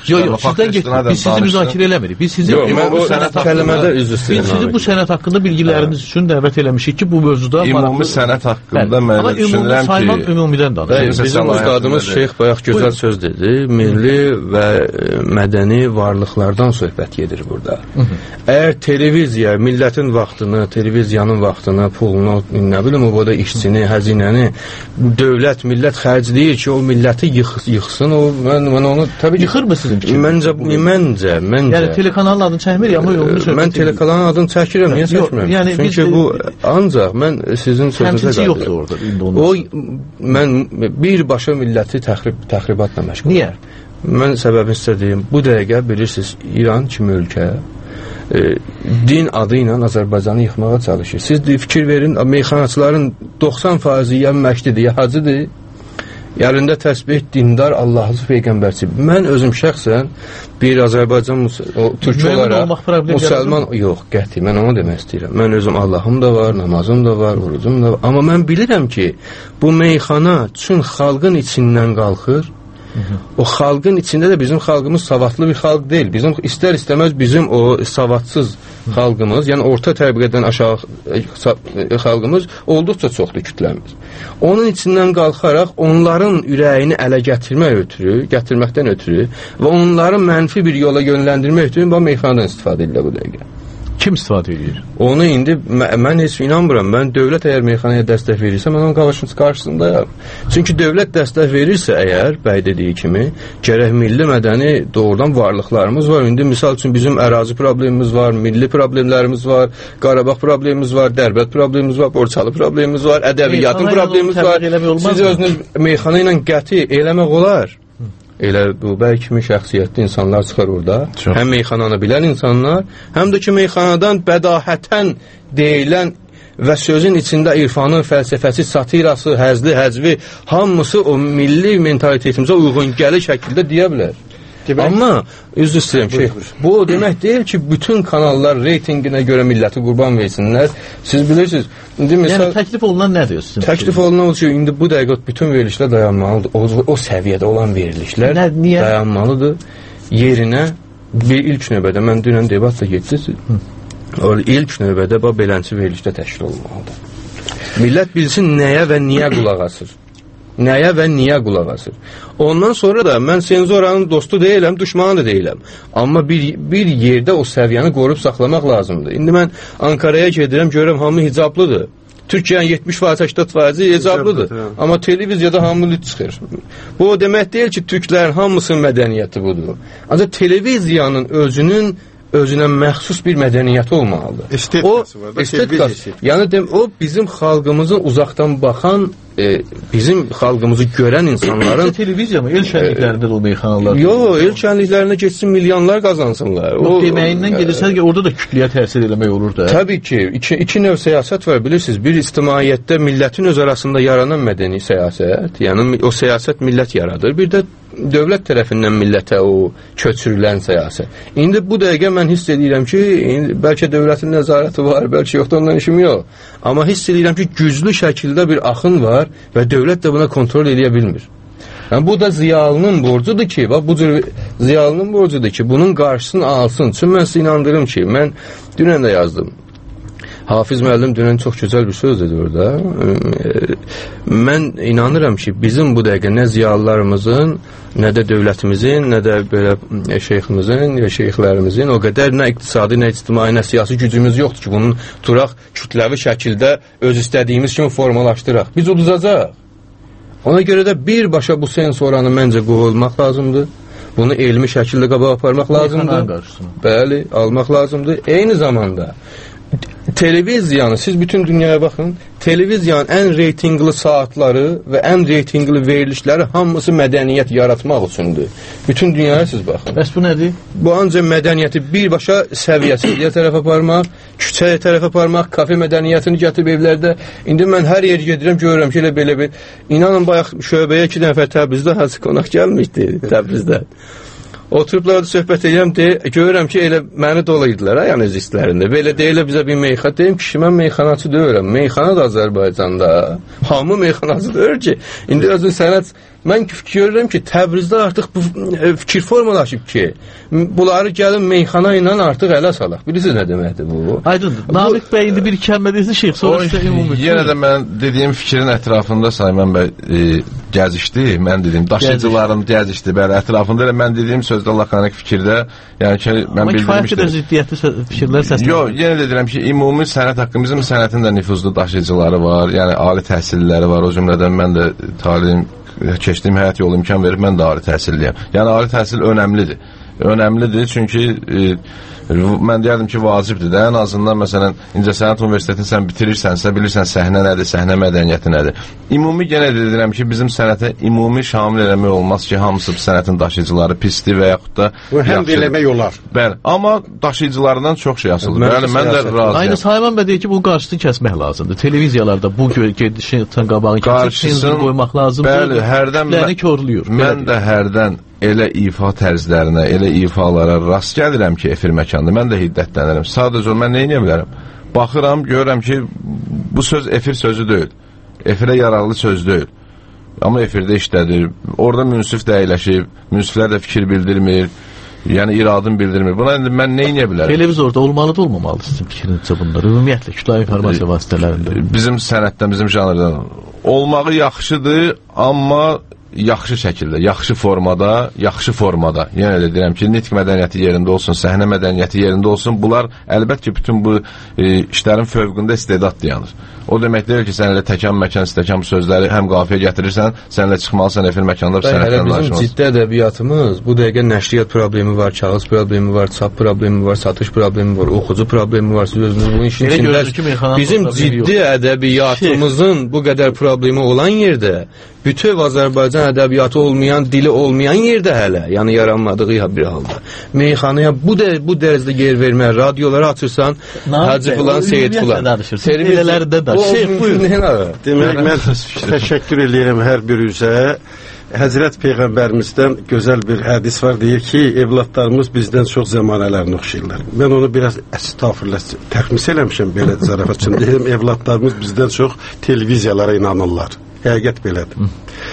biz sizi müzakirə eləmirik. Biz sizi bu sənət haqqında bilgiləriniz üçün dəvət eləmişik ki, bu mövzuda burada ümumi sənət haqqında mən düşünürəm ki, sayman ümumidən danışır. Bizim ustadımız Şeyx bayaq gözəl söz dedi. Milli və mədəni varlıqlardan söhbət gedir burada. Əgər televiziya millətin vaxtını, televiziyanın vaxtını, pulunu, nə bilim, o burada işçini, həzinəni dövlət, millət xərcləyir ki, o milləti yıxsın. Mən onu təbii ki, yıxır mı sizin ki? Məncə. Yəni telekanalın adını çəkmir, amma yolunu söhbət. Mən telekanalın adını çəkirəm, niyə çəkmirəm? Yəni çünki bu ancaq mən sizin sözünüzə yoxdur orada indi onu. Mən birbaşa milləti təxribatla məşğul. Niyə? Mən səbəbini sizə deyim. Bu dəqiqə bilirsiniz, İran kimi ölkə din adı ilə Azərbaycanı yıxmağa çalışır. Siz fikir verin, meyxanaçıların 90% ya məşdidir, ya hacıdır. Yerində təsbih, dindar, Allah'ı, peyğəmbərçi. Mən özüm şəxsən bir Azərbaycan türk olaraq müsəlman yox, qəti. Mən onu demək istəyirəm. Mən özüm Allahım da var, namazım da var, orucum da var. Amma mən bilirəm ki, bu meyxana üçün xalqın içindən qalxır. O xalqın içində də bizim xalqımız savadlı bir xalq deyil. Bizim istər-istəməz bizim o savadsız xalqımız, yəni orta təbəqədən aşağı xalqımız olduqca çoxdur kütləmiz. Onun içindən qalxaraq onların ürəyini ələ gətirməkdən ötürü və onları mənfi bir yola yönləndirmək üçün bu meyxanadan istifadə edilir bu dəqiqə. Kim istifadə edir? Onu indi mən heç inanmıram. Mən dövlət əgər meyxanaya dəstək verirsə, mən onun qarşısındayam. Çünki dövlət dəstək verirsə əgər, bəy dediyi kimi, gərək milli mədəni doğrudan varlıqlarımız var. İndi misal üçün bizim ərazi problemimiz var, milli problemlərimiz var, Qarabağ problemimiz var, Dərbənd problemimiz var, Borçalı problemimiz var, ədəbiyyatın problemimiz var. Siz özünüz meyxana ilə qəti eləmək olar. Elə bu bəy kimi şəxsiyyətli insanlar çıxar orada. Həm meyxananı bilən insanlar, həm də ki meyxanadan bədahətən deyilən və sözün içində irfanın fəlsəfəsi, satirası, həzli, həcvi hamısı o milli mentalitetimizə uyğun gəlir şəkildə deyə bilər. Amma üzr istəyirəm bu o demək deyil ki, bütün kanallar reytinginə görə milləti qurban versinlər. Siz bilirsiniz, indi misal təklif olunan nədir sizin? Təklif olunan ki, indi bu dəqiqə bütün verilişlər dayanmalıdır. O səviyyədə olan verilişlər dayanmalıdır. Yerinə bir ilk növbədə mən dünən debatla getdim. İlk növbədə beləncə verilişdə təşkil olmalıdır. Millət bilsin nəyə və niyə qulaq asır. Nəyə və niyə qulaq asır. Ondan sonra da mən senzoranın dostu deyiləm, düşmanı da deyiləm. Amma bir yerdə o səviyyəni qorub saxlamaq lazımdır. İndi mən Ankaraya gedirəm, görürəm hamı hicablıdır. Türkiyənin 70%-80% hicablıdır. Amma televiziyada hamı lüt çıxır. Bu o demək deyil ki, türklərin hamısının mədəniyyəti budur. Ancaq televiziyanın özünə məxsus bir mədəniyyəti olmalıdır. Estetikası. Yəni o bizim xalqımızın uzaqdan baxan, bizim xalqımızı görən insanların televiziya mı? El şənliklərində də o meyxanalar. Yox, el şənliklərinə getsin, milyonlar qazansınlar. O deməyindən gedirsə ki, orada da kütləyə təsir eləmək olur da. Təbii ki, iki növ siyasət var, bilirsiniz. Bir ictimaiyyətdə millətin öz arasında yaranan mədəni siyasət, yəni o siyasət millət yaradır. Bir də dövlət tərəfindən millətə o köçürülən siyasət. İndi bu dəqiqə mən hiss edirəm ki, bəlkə dövlətin nəzarəti var, bəlkə yoxdur, ondan işim yox. Amma hiss edirəm ki, güclü şəkildə bir axın var və dövlət də buna kontrol edə bilmir. Yəni, bu da ziyalının borcudur ki, bu cür ziyalının borcudur ki, bunun qarşısını alsın. Çünki mən sizə inandırım ki, mən dünən də yazdım. Hafiz müəllim dünən çox gözəl bir söz dedi orada. Mən inanıram ki, bizim bu dəqiqə nə ziyalılarımızın, nə də dövlətimizin, nə də belə şeyximizin, şeyxlərimizin o qədər nə iqtisadi, nə ictimai, nə siyasi gücümüz yoxdur ki, bunun turaq kütləvi şəkildə öz istədiyimiz kimi formalaşdıraq. Biz uduzacaq. Ona görə də birbaşa bu sensoranı məncə qoyulmaq lazımdır. Bunu elmi şəkildə qabağa aparmaq lazımdır. Bəli, almaq lazımdır. Eyni zamanda televiziyanı, siz bütün dünyaya baxın, televiziyanın ən reytingli saatları və ən reytingli verilişləri hamısı mədəniyyət yaratmaq üçündür. Bütün dünyaya siz baxın. Bəs bu nədir? Bu ancaq mədəniyyəti birbaşa səviyyəsizliyə tərəf aparmaq, küçəyə tərəf aparmaq, kafe mədəniyyətini gətirib evlərdə. İndi mən hər yer gedirəm, görürəm ki, elə belə bir. İnanın, bayaq şöbəyə 2 nəfər Təbrizdə həzə qonaq gəlmişdi Təbrizdə. Oturublar da söhbət edirəm, görürəm ki, elə məni dolaydılar, yəni öz istlərində. Belə deyilə bizə bir meyxana, deyim ki, mən meyxanaçı deyirəm. Meyxana da Azərbaycanda, hamı meyxanacı deyir ki, indi özün sənət mən görürəm ki, Təbrizdə artıq bu fikir formalaşıb ki, bunları gəlin meyxana ilə artıq ələ salaq. Bilirsiniz nə deməkdir bu? Aydındır. Namiq bəy indi bir kəlmə desin, şeyx, sonra sizə ümumi. Yenə də mən dediyim fikrin ətrafında Sayman bəy gəzişdi. Mən dediyim daşıyıcılarım gəzişdi. Bəli, ətrafında elə mən dediyim sözdə lakonik fikirdə, yəni ki, mən bildirmişdim. Kifayət qədər ziddiyyətli fikirlər səslənir. Yox, yenə də deyirəm ki, ümumi sənət haqqı, bizim sənətin də nüfuzlu daşıyıcıları var, yəni ali təhsilləri var. O cümlədən mən də talim keçdiyim həyat yolu imkan verib, mən də ali təhsilliyəm. Yəni, ali təhsil önəmlidir. Önəmlidir, çünki mən deyərdim ki, vacibdir də. Ən azından, məsələn, İncəsənət Universitetini sən bitirirsənsə, bilirsən səhnə nədir, səhnə mədəniyyəti nədir. Ümumi yenə də deyirəm ki, bizim sənətə ümumi şamil eləmək olmaz ki, hamısı sənətin daşıyıcıları pisdir və yaxud da həm də eləmək olar. Bəli, amma daşıyıcılarından çox şey asılıdır. Bəli, mən də razıyam. Aynı Sayman bəy deyir ki, bunun qarşısını kəsmək lazımdır. Televiziyalarda bu gedişin qabağını kəsib qoymaq lazımdır. Bəli, hərdən mən də hərdən elə ifa tərzlərinə, elə ifalara rast gəlirəm ki, efir məkanda, mən də hiddətlənirəm. Sadəcə mən nə edə bilərəm? Baxıram, görürəm ki, bu söz efir sözü deyil. Efirə yararlı söz deyil. Amma efirdə işlədir. Orada münsif dəyiləşib, münsiflər də fikir bildirmir, yəni iradın bildirmir. Buna indi mən nə edə bilərəm? Televizorda olmalı da olmamalı sizin fikrinizcə bunlar? Ümumiyyətlə, kütləvi informasiya vasitələrində. Bizim sənətdən, bizim janrdan olmağı yaxşıdır, amma yaxşı şəkildə, yaxşı formada. Yenə də deyirəm ki, nitq mədəniyyəti yerində olsun, səhnə mədəniyyəti yerində olsun. Bunlar əlbəttə ki, bütün bu işlərin fövqündə istedad dayanır. O demək deyil ki, sən elə təkan-məkan, istəkan sözləri həm qafiyə gətirirsən, sənlə çıxmalısan efir məkanda sənətdən danışmalısın. Bizim ciddi ədəbiyyatımız, bu dəqiqə nəşriyyat problemi var, kağız problemi var, çap problemi var, satış problemi var, oxucu problemi var. Siz özünüz bunun işin içində bizim ciddi ədəbiyyatımızın bu qədər problemi olan yerdə, bütöv Azərbaycan ədəbiyyatı olmayan, dili olmayan yerdə hələ, yəni yaranmadığı bir halda. Meyxanaya bu dərəcədə yer vermək, radioları açırsan, Hacı filan, Seyid filan. Televiziyaları da Demək, mən təşəkkür edirəm hər birinizə. Həzrət Peyğəmbərimizdən gözəl bir hədis var, deyir ki, evlatlarımız bizdən çox zəmanələrini oxşayırlar. Mən onu biraz təxmis eləmişəm, belə zarafat üçün deyirəm, evlatlarımız bizdən çox televiziyalara inanırlar. Həqiqət belədir.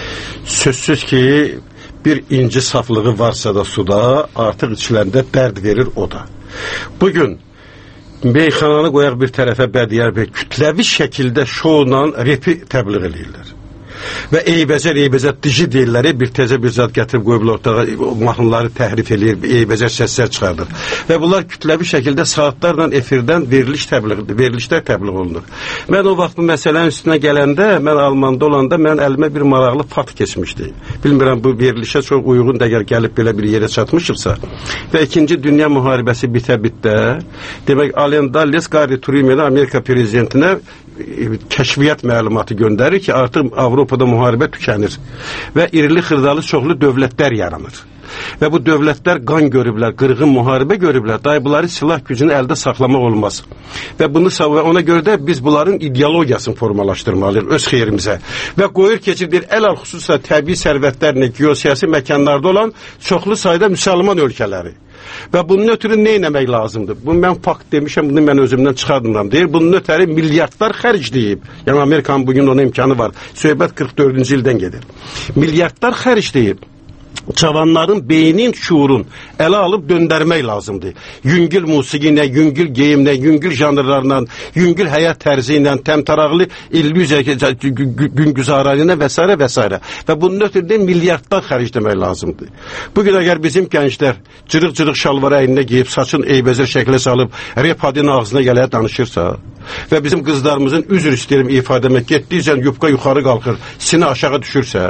Sözsüz ki, bir inci saflığı varsa da suda, artıq içiləndə dərd verir o da. Bugün meyxananı qoyaq bir tərəfə bədiyər bir kütləvi şəkildə şovla repi təbliğ edirlər. Və eybəcər diji deyirlər, bir təzə bir zat gətirib qoyublar ortağa, mahnıları təhrif edir, eybəcər səslər çıxardır. Və bunlar kütləvi şəkildə saatlarla efirdən verilişlər təbliğ olunur. Mən o vaxt bu məsələnin üstünə gələndə, mən Almanda olanda, mən əlimə bir maraqlı fakt keçmişdi. Bilmirəm, bu verilişə çox uyğun dəgər gəlib belə bir yerə çatmışıqsa. Və 2-ci Dünya müharibəsi bitə-bitdə, demək, Alen Dulles Gary Truman'ı Amerika prezidentinə kəşfiyyat məlumatı göndərir ki, artıq Avropada müharibə tükənir və irili xırdalı çoxlu dövlətlər yaranır. Və bu dövlətlər qan görüblər, qırğın müharibə görüblər. Day bunları silah gücünü əldə saxlamaq olmaz. Və ona görə də biz bunların ideologiyasını formalaşdırmalıyıq öz xeyrimizə. Və qoyur keçirdir əlal xüsusilə təbii sərvətlərlə geosiyasi məkanlarda olan çoxlu sayda müsəlman ölkələri. Və bunun ötürü nə etmək lazımdır? Bunu mən fakt demişəm, bunu mən özümdən çıxardımram deyir. Bunun ötürü milyardlar xərcləyib. Yəni Amerikanın bugün ona imkanı var. Söhbət 44-cü ildən gedir. Milyardlar xərcləyib. Cavanların beynin, şuurun ələ alıb döndərmək lazımdır. Yüngül musiqi ilə, yüngül geyimlə, yüngül janrlarla, yüngül həyat tərzi ilə, təmtaraqlı illüziya güngüzarı ilə və s. və s. Və bunun ötürü milyardlar xərcləmək lazımdır. Bugün əgər bizim gənclər cırıq-cırıq şalvar əynində geyib, saçın eybəcər şəklə salıb, rep adın ağzına gələ danışırsa və bizim qızlarımızın üzr istəyirəm ifadəmək getdikcə yubqa yuxarı qalxır, sinə aşağı düşürsə,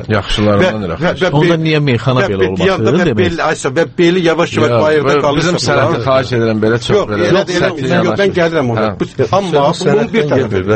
onda niyə meyxana belə olmasıdır demək? Və beli yavaş-yavaş bayırda qalırsa. Bizim sənəti xahiş edirəm belə çox belə. Ben gəlirəm ona. Amma bunun bir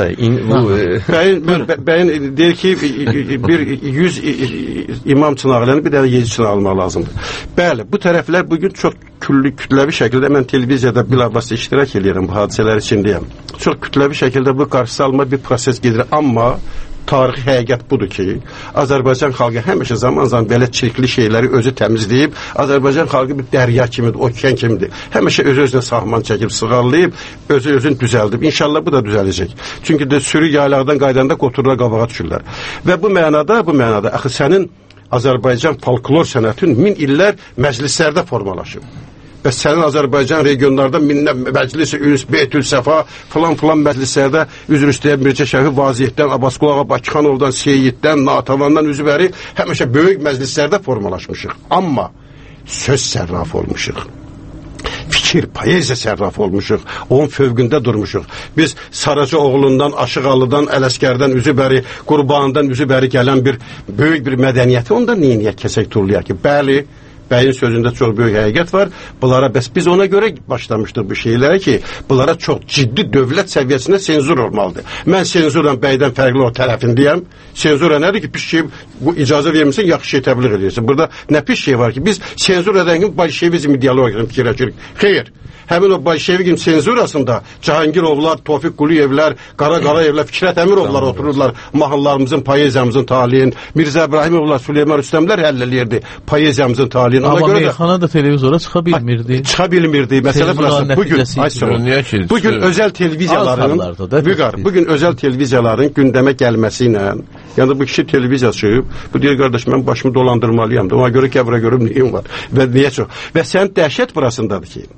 tərəfi. Bəyin deyir ki, bir 100 imam çınağlarını bir dənə 7 çınaq almaq lazımdır. Bəli, bu tərəflər bugün çox kütləvi şəkildə, mən televiziyada bilavasitə iştirak edirəm bu hadisələr içindəyəm. Çox kütləvi şəkildə bu qarşısı alma bir proses gedir. Amma tarixi həqiqət budur ki, Azərbaycan xalqı həmişə zaman-zaman belə çirkli şeyləri özü təmizləyib, Azərbaycan xalqı bir dərya kimidir, okean kimidir. Həmişə özü-özünə sahman çəkib, sığarlayıb, özü-özünü düzəldib. İnşallah bu da düzələcək. Çünki də sürü yaylaqdan qaydanda qoturlar qabağa düşürlər. Və bu mənada, axı sənin Azərbaycan folklor sənətin 1000 illər məclislərdə formalaşıb. Və sənin Azərbaycan regionlarda məclis-i Ürs, Beytül Səfa filan məclislərdə üzr istəyən Mircə Şəfi Vaziyetdən, Abbasqulu Ağa Bakıxanovdan, Seyiddən, Natavandan üzbəri həmişə böyük məclislərdə formalaşmışıq. Amma söz sərraf olmuşuq. Fikir, poeziya sərraf olmuşuq. Onun fövqündə durmuşuq. Biz Saracoğlundan, Aşıqalıdan, Ələskərdən üzübəri, Qurbandan üzübəri gələn bir böyük bir mədəniyyəti onda neyiniyək, kəsək turlayaq ki? Bəli, bəyin sözündə çox böyük həqiqət var. Bunlara bəs biz ona görə başlamışdıq bu şeylərə ki, bunlara çox ciddi dövlət səviyyəsində senzur olmalıdır. Mən senzurla bəydən fərqli o tərəfindəyəm. Senzura nədir ki, pis şey, bu icazə vermirsən, yaxşı şey təbliğ edirsən. Burada nə pis şey var ki, biz senzur edən kimi bolşevizm ideologiyasını fikirləşirik. Xeyr. Həmin o bolşevizm senzurasında Cahangirovlar, Tofiq Quliyevlər, Qara Qarayevlər, Fikrət Əmirovlar otururlar mahnılarımızın, poeziyamızın talihin. Mirzə İbrahimovlar, Süleyman Rüstəmlər həll eləyirdi poeziyamızın talihin. Amma meyxana da televizora çıxa bilmirdi. Çıxa bilmirdi. Məsələ burası. Bugün özəl televiziyaların bugün özəl televiziyaların gündəmə gəlməsi ilə, yəni bu kişi televiziya açıb, bu deyir qardaş mən başımı dolandırmalıyam da, ona görə kəvrə görüm neyim var və niyə çox. Və sən dəhşət burasındadır ki,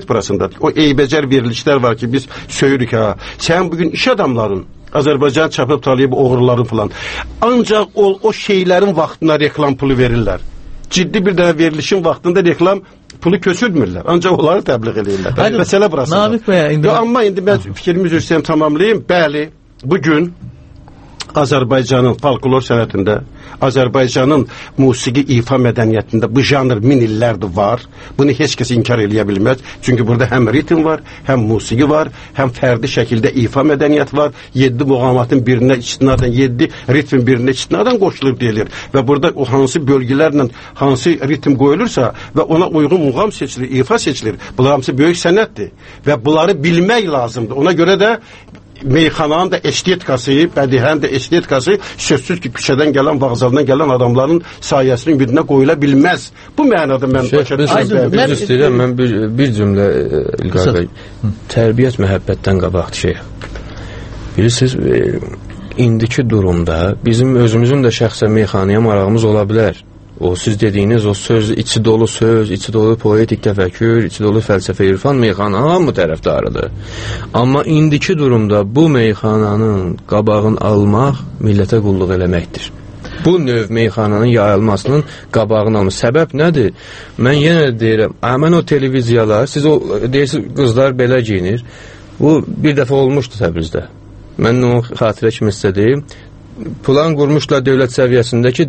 o eybəcər verilişlər var ki, biz söyürük ha. Sən bugün iş adamların, Azərbaycan çapıb talayıb oğurların falan, ancaq o şeylərin vaxtına reklam pulu verirlər. Ciddi bir dənə verilişin vaxtında reklam pulu köçürmürlər. Ancaq onları təbliğ edirlər. Məsələ burasındadır. Amma indi mən fikrimi üzrəyəm tamamlayayım. Bəli, bugün Azərbaycanın folklor sənətində, Azərbaycanın musiqi ifa mədəniyyətində bu janr 1000 illərdir var. Bunu heç kəs inkar eləyə bilməz. Çünki burada həm ritm var, həm musiqi var, həm fərdi şəkildə ifa mədəniyyət var. 7 muğamatın birinə içtinadan, 7 ritmin birinə içtinadan qoşulur deyilir. Və burada o hansı bölgələrlə hansı ritm qoyulursa və ona uyğun muğam seçilir, ifa seçilir. Bunlar hamısı böyük sənətdir və bunları bilmək lazımdır. Ona görə də meyxananın da estetikası, bədihənin də estetikası sözsüz ki, küçədən gələn, vağzaldan gələn adamların sayəsinin birinə qoyula bilməz. Bu mənada mən istəyirəm, mən bir cümlə İlqar bəy, tərbiyyət məhəbbətdən qabaqdır şey. Bilirsiniz, indiki durumda bizim özümüzün də şəxsən meyxanaya marağımız ola bilər. O siz dediyiniz o söz, içi dolu söz, içi dolu poetik təfəkkür, içi dolu fəlsəfə irfan meyxana hamı tərəfdarıdır. Amma indiki durumda bu meyxananın qabağını almaq millətə qulluq eləməkdir. Bu növ meyxananın yayılmasının qabağını almaq. Səbəb nədir? Mən yenə deyirəm, mən o televiziyalar, siz o deyirsiniz, qızlar belə giyinir. Bu bir dəfə olmuşdu Təbrizdə. Mən onu xatirə kimi istədiyim. Plan qurmuşlar dövlət səviyyəsində ki,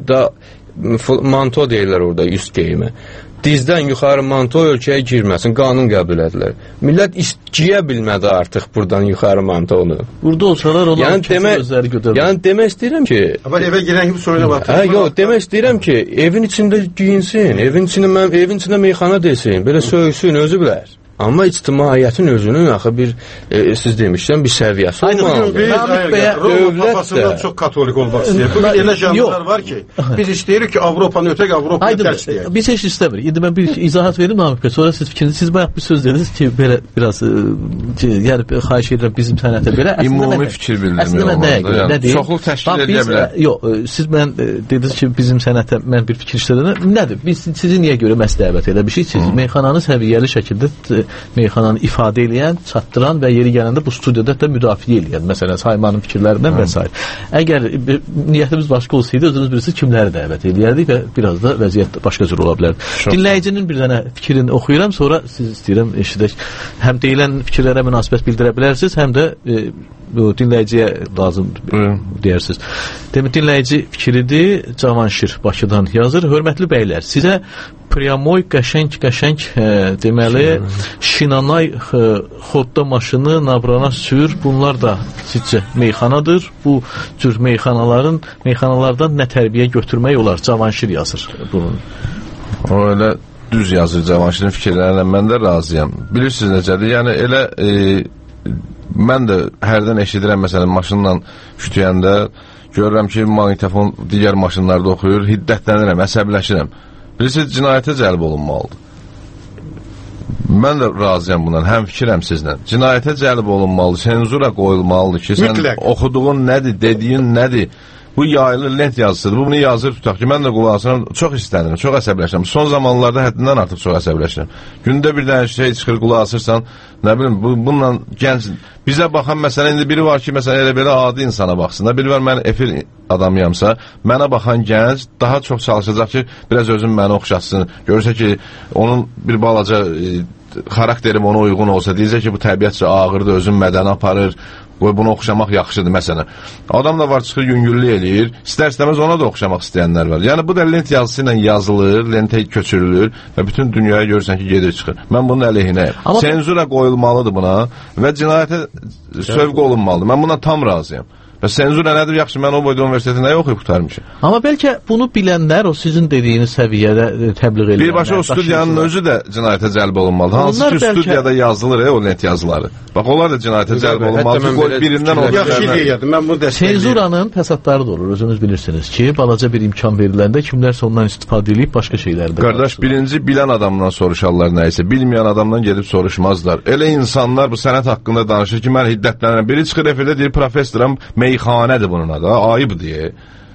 manto deyirlər orada üst geyimə. Dizdən yuxarı manto ölkəyə girməsin, qanun qəbul edilər. Millət giyə bilmədi artıq buradan yuxarı mantonu. Burada olsalar onlar özləri götürürlər. Yəni demək istəyirəm ki, amma evə girən kimi soyuna batır. Yox, demək istəyirəm ki, evin içində giyinsin, evin içində meyxana desin, belə söysün, özü bilər. Amma ictimaiyyətin özünün axı bir siz demişdən bir səviyyəsi olmalıdır. Dövlət çox katolik olmaq istəyir. Bu elə janrlar var ki, biz istəyirik ki, Avropanı ötək, Avropanı tərk istəyək. Biz heç istəmirik. İndi mən bir izahat verim Namik bəy. Sonra siz fikriniz, siz bayaq bir söz dediniz ki, belə biraz yəni xahiş edirəm bizim sənətə belə. Ümumi fikir bildirmək olmalıdır. Çoxluq təşkil edə bilər. Yox, siz mən dediniz ki, bizim sənətə mən bir fikir işlədim. Nədir? Biz sizi niyə görə məhz dəvət eləmişik? Siz meyxananı səviyyəli şəkildə meyxananı ifadə edən, çatdıran və yeri gələndə bu studiyada da müdafiə edən, məsələn, Saymanın fikirlərindən və s. Əgər niyyətimiz başqa olsaydı, özünüz bilirsiniz, kimləri dəvət edərdik və biraz da vəziyyət başqa cür ola bilər. Dinləyicinin bir dənə fikrini oxuyuram, sonra siz istəyirəm eşidək. Həm deyilən fikirlərə münasibət bildirə bilərsiniz, həm də dinləyiciyə lazım deyirsiniz. Demək, dinləyici fikridir, Cavanşir Bakıdan yazır. Hörmətli bəylər, sizə Priyamoy qəşəng deməli Şinanay xodda maşını Nabrana sür, bunlar da sizcə meyxanadır. Bu cür meyxanalardan nə tərbiyə götürmək olar? Cavanşir yazır bunun. O elə düz yazır Cavanşirin fikirlərindən mən də razıyam. Bilirsiniz necədir? Yəni elə mən də hərdən eşidirəm, məsələn, maşınla şütüyəndə görürəm ki, magnetofon digər maşınlarda oxuyur, hiddətlənirəm, əsəbləşirəm. Bilirsiniz, cinayətə cəlb olunmalıdır. Mən də razıyam bundan, həm fikirəm sizlə. Cinayətə cəlb olunmalıdır, senzura qoyulmalıdır ki, sən oxuduğun nədir, dediyin nədir, Bu yaylı lent yazısıdır. Bunu yazır tutaq ki, mən də qulaq asıram, çox istənirəm, çox əsəbləşirəm. Son zamanlarda həddindən artıq çox əsəbləşirəm. Gündə bir dənə şey çıxır, qulaq asırsan, nə bilim, bununla gənc, bizə baxan məsələn, indi biri var ki, məsələn, elə belə adi insana baxsın, biri var mən efir adamıyamsa, mənə baxan gənc daha çox çalışacaq ki, biraz özüm məni oxşatsın, görürsə ki, onun bir balaca xarakterim ona uyğun olsa, deyəcək ki, bu təbiətcə ağırdır, özüm mədəni aparır, bunu oxşamaq yaxşıdır, məsələn. Adam da var, çıxır, yüngüllük eləyir, istər-istəməz ona da oxşamaq istəyənlər var. Yəni, bu da lent yazısı ilə yazılır, lentə köçürülür və bütün dünyaya görürsən ki, gedir, çıxır. Mən bunun əleyhinəyim. Senzura qoyulmalıdır buna və cinayətə sövq olunmalıdır. Mən buna tam razıyam. Və senzura nədir? Yaxşı, mən o boyda universitetində oxuyub qurtarmışım. Amma bəlkə bunu bilənlər o sizin dediyiniz səviyyədə təbliğ edirlər. Birbaşa o studiyanın özü də cinayətə cəlb olunmalıdır. Hansı ki, studiyada yazılır, o net yazıları. Bax, onlar da cinayətə cəlb olunmalıdır. Birindən o birindən. Senzuranın fəsadları da olur, özünüz bilirsiniz ki, balaca bir imkan veriləndə kimlərsə ondan istifadə edib başqa şeylərdə. Qardaş, birinci bilən adamdan soruşarlar nəysə, bilməyən adamdan gedib soruşmazlar. Elə insanlar bu sənət haqqında danışır ki, mən hiddətlənirəm. Biri çıxır efirdə deyir, professoram, meyxanədir bunun adı, ayıb deyə.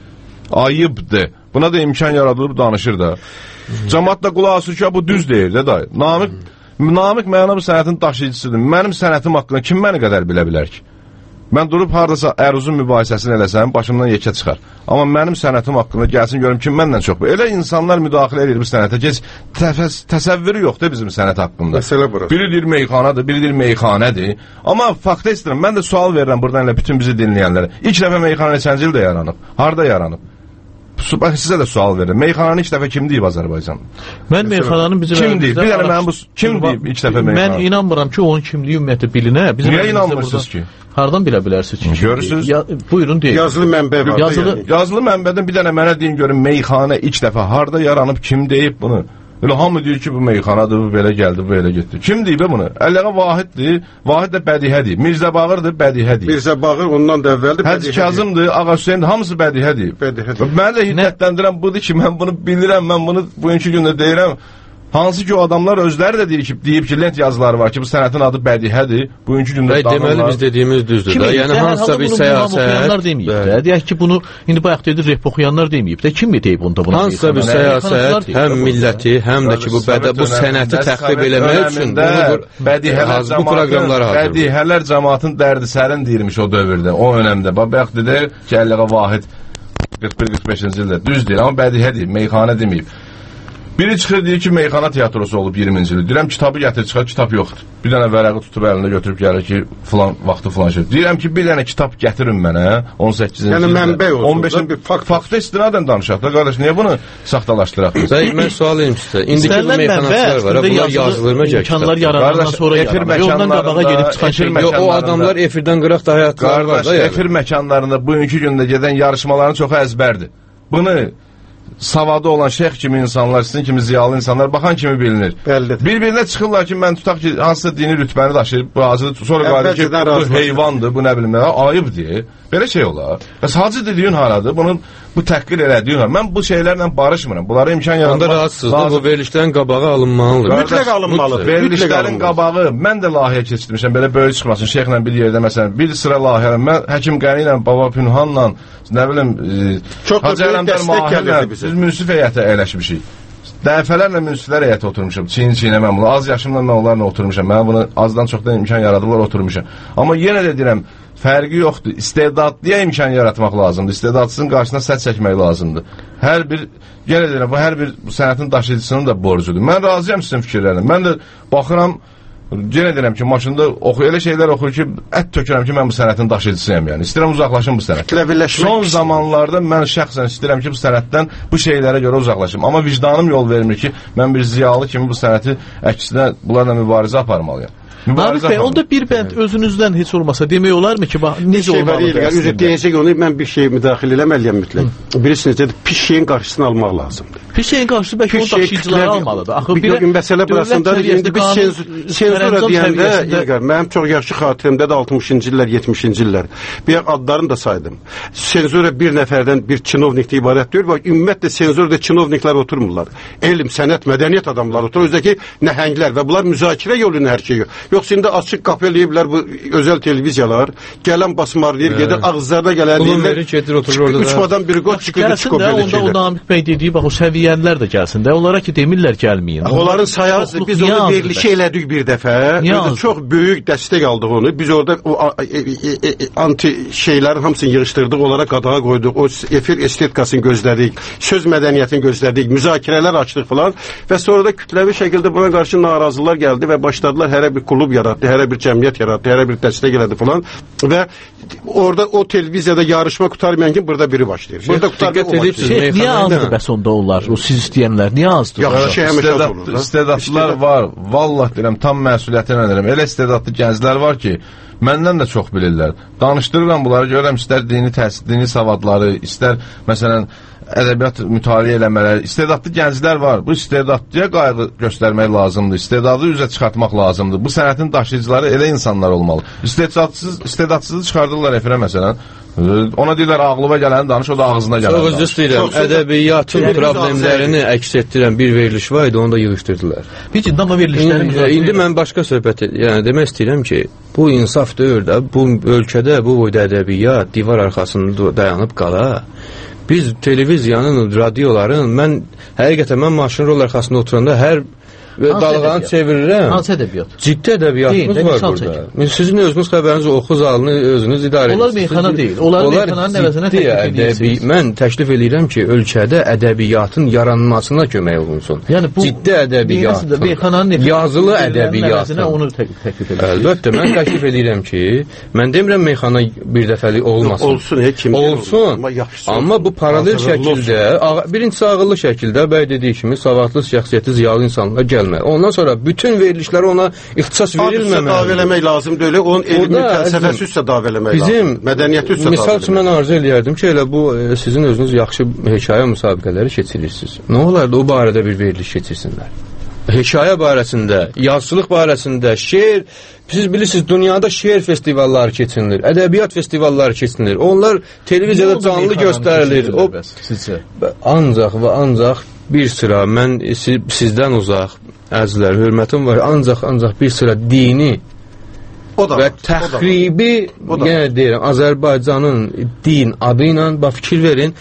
Ayıbdır. Buna da imkan yaradılıb danışır da. Cəmaat da qulaq asır ki, bu düz deyir də dayı. Namiq mənə bu sənətin daşıyıcısıdır. Mənim sənətim haqqında kim məni qədər bilə bilər ki? Mən durub haradasa əruzun mübahisəsini eləsəm, başımdan yekə çıxar. Amma mənim sənətim haqqında gəlsin görüm kim məndən çox. Elə insanlar müdaxilə edir bu sənətə. Heç təsəvvürü yoxdur bizim sənət haqqında. Məsələ burası. Biri deyir meyxanadır, biri deyir meyxanədir. Amma faktə istəyirəm, mən də sual verirəm buradan elə bütün bizi dinləyənlərə. İlk dəfə meyxana neçənci ildə yaranıb? Harda yaranıb? Bax, sizə də sual verirəm. Meyxananı ilk dəfə kim deyib Azərbaycan? Mən meyxananın bizim kim deyib? Bir dənə mənim bu kim deyib ilk dəfə meyxana? Mən inanmıram ki, onun kimliyi ümumiyyətlə bilinə. Niyə inanmırsınız ki? Hardan bilə bilərsiniz ki? Görürsünüz? Buyurun deyin. Yazılı mənbə var. Yazılı mənbədən bir dənə mənə deyin görün meyxana ilk dəfə harda yaranıb, kim deyib bunu? Elə hamı deyir ki, bu meyxanadır, bu belə gəldi, bu belə getdi. Kim deyib bunu? Əlləğə Vahiddir, Vahid də bədihədir. Mirzə Bağırdır, bədihədir. Mirzə Bağır ondan da əvvəldir, bədihədir. Həc Kazımdır, Ağa Hüseyndir, hamısı bədihədir. Mənə də hiddətləndirən budur ki, mən bunu bilirəm, mən bunu bugünkü gündə deyirəm. Hansı ki o adamlar özləri də deyib ki, lent yazıları var ki, bu sənətin adı bədihədir. Bugünkü gündə deməli biz dediyimiz düzdür da. Yəni hansısa bir səyasət deyək ki, bunu indi bayaq dedi rep oxuyanlar deməyib də. Kim deyib onda bunu? Hansısa bir səyasət həm milləti, həm də ki bu sənəti təxrib eləmək üçün bu proqramları hazırlayır. Bədihələr cəmaatın dərdi sərin deyirmiş o dövrdə, o önəmdə. Bayaq dedi ki, Əlləğə Vahid 41-45-ci ildə düz deyir, amma bədihədir, meyxana deməyib. Biri çıxır deyir ki, meyxana tiyatrosu olub 20-ci il. Deyirəm, kitabı gətir, çıxar, kitab yoxdur. Bir dənə vərəqi tutub əlində götürüb gəlir ki, filan vaxtı filan şey. Deyirəm ki, bir dənə kitab gətirin mənə 18-ci ildə. Yəni mənbə olsun. 15-ci faktda istinadən danışaq da, qardaş, niyə bunu saxtalaşdıraq? Mən sual edeyim sizə. İndiki bu meyxanaçılar var, bunlar yazılır mı? İmkanlar yaranandan sonra yaranır. Ondan qabağa gedib çıxan şey. O adamlar efirdən qıraq da həyatları var da. Efir məkanlarında bugünkü gündə gedən yarışmaların çoxu əzbərdir. Bunu savadı olan şeyx kimi insanlar, sizin kimi ziyalı insanlar baxan kimi bilinir. Bir-birinə çıxırlar ki, mən tutaq ki, hansısa dini rütbəni daşıyır, bu hacıdır, sonra qayıdır ki, bu heyvandır, bu nə bilim, ayıb deyir. Belə şey olar. Bəs hacı dediyin haradır, bunun bu təhqir elədiyin haradır. Mən bu şeylərlə barışmıram. Bunlara imkan yaratmaq lazım. Onda rahatsızdır, bu verilişlərin qabağı alınmalıdır. Mütləq alınmalıdır. Verilişlərin qabağı, mən də layihə keçirmişəm, belə böyük çıxmasın, şeyxlə bir yerdə, məsələn, bir sıra layihələr, mən Həkim Qəni ilə, Baba Pünhanla, nə bilim, Hacı Ələmdar Mahirlə, biz münsif heyətə əyləşmişik. Dəfələrlə münsiflər heyətə oturmuşam, çiyin-çiyinə mən bunu, az yaşımda mən onlarla oturmuşam, mən bunu azdan çoxdan imkan yaradıblar, oturmuşam. Amma yenə də deyirəm, fərqi yoxdur, istedadlıya imkan yaratmaq lazımdır, istedadsızın qarşısına səs çəkmək lazımdır. Hər bir, yenə deyirəm, bu hər bir sənətin daşıyıcısının da borcudur. Mən razıyam sizin fikirlərinə, mən də baxıram, yenə deyirəm ki, maşında elə şeylər oxuyur ki, ət tökürəm ki, mən bu sənətin daşıyıcısıyam, yəni. İstəyirəm uzaqlaşım bu sənətdən. Son zamanlarda mən şəxsən istəyirəm ki, bu sənətdən bu şeylərə görə uzaqlaşım. Amma vicdanım yol vermir ki, mən bir ziyalı kimi bu sənəti əksinə bunlarla mübarizə aparmalıyam. Nabiq bəy, onda bir bənd özünüzdən heç olmasa demək olarmı ki, necə olmalıdır? Üzr deyəcək onu, mən bir şey müdaxilə eləməliyəm mütləq. Bilirsiniz, pis şeyin qarşısını almaq lazımdır. Pis şeyin qarşısı bəlkə onun daşıyıcıları almalıdır. Məsələ burasındadır, indi biz senzura deyəndə, İlqar, mənim çox yaxşı xatirimdə də 60-cı illər, 70-ci illər. Bir adlarını da saydım. Senzura bir nəfərdən bir çinovnikdə ibarət deyir və ümumiyyətlə senzurda çinovniklər oturmurlar. Elm, sənət, mədəniyyət adamları oturur, özdəki nəhənglər və bunlar müzakirə yolu ilə hər şey yox. Yoxsa indi açıq qapı eləyiblər bu özəl televiziyalar, gələn basmarlayır, gedir ağızlarına gələn deyirlər. Uçmadan bir qot çıxır, çıxıb belə şeylər. Onda o Namiq bəy dediyi, bax o səviyyəlilər də gəlsin də, onlara ki demirlər gəlməyin. Onların sayası, biz onu verilişi elədik bir dəfə, çox böyük dəstək aldıq onu, biz orada anti şeylərin hamısını yığışdırdıq, onlara qadağa qoyduq, o efir estetikasını gözlədik, söz mədəniyyətini gözlədik, müzakirələr açdıq falan və sonra da kütləvi şəkildə buna qarşı narazılar gəldi və başladılar, hərə bir klub yaratdı, hərə bir cəmiyyət yaratdı, hərə bir dəstək elədi falan və orada o televiziyada yarışma qutarmayan ki, burada biri başlayır. Burada qutarmayan o başlayır. Niyə azdır bəs onda onlar, o siz istəyənlər, niyə azdır? İstedadlılar var, vallah deyirəm, tam məsuliyyəti ilə deyirəm, elə istedadlı gənclər var ki, məndən də çox bilirlər. Danışdırıram bunları, görürəm, istər dini savadları, istər, məsələn, ədəbiyyat mütaliə eləmələri, istedadlı gənclər var. Bu istedadlıya qayğı göstərmək lazımdır, istedadı üzə çıxartmaq lazımdır. Bu sənətin daşıyıcıları elə insanlar olmalı. İstedadsızı çıxardırlar efirə, məsələn. Ona deyirlər, ağlıva gələni danış, o da ağzına gələni danış. Çox istəyirəm, ədəbiyyatın problemlərini əks etdirən bir veriliş var idi, onu da yığışdırdılar. İndi mən başqa söhbət demək istəyirəm ki, bu insaf deyir də, bu ölkədə bu boyda ədəbiyyat divar arxasında dayanıb qala. Biz televiziyanın, radioların, həqiqətən mən maşın rol arxasında oturanda hər dalğanı çevirirəm. Hansı ədəbiyyat? Ciddi ədəbiyyatımız var burada. Sizin özünüz xəbəriniz oxu zalını özünüz idarə edirsiniz. Onlar meyxana deyil. Onlar meyxananın əvəzinə təklif edirsiniz. Mən təklif edirəm ki, ölkədə ədəbiyyatın yaranmasına kömək olunsun. Ciddi ədəbiyyat, yazılı ədəbiyyat. Onu təklif edirəm. Əlbəttə, mən təklif edirəm ki, mən demirəm meyxana bir dəfəlik olmasın. Olsun. Amma bu paralel şəkildə, birincisi ağıllı şəkildə, bəy dediyi kimi, savadlı şəxsiyyəti, ziyalı insanlar gəlmir. Ondan sonra bütün verilişlərə ona ixtisas verilməməli. Dav eləmək lazım deyil, onun elmi fəlsəfəsi üstə dav eləmək lazım. Mədəniyyəti üstə dav eləmək. Misal üçün mən arzu eləyərdim ki, elə bu sizin özünüz yaxşı hekayə müsabiqələri keçirirsiniz. Nə olardı o barədə bir veriliş keçirsinlər? Hekayə barəsində, yazıçılıq barəsində, şeir, siz bilirsiniz, dünyada şeir festivalları keçirilir, ədəbiyyat festivalları keçirilir. Onlar televiziyada canlı göstərilir. Ancaq və ancaq bir sıra, mən sizdən uzaq, əzizlər, hörmətim var, ancaq bir sıra dini və təxribi, yenə deyirəm, Azərbaycanın din adı ilə, fikir verin,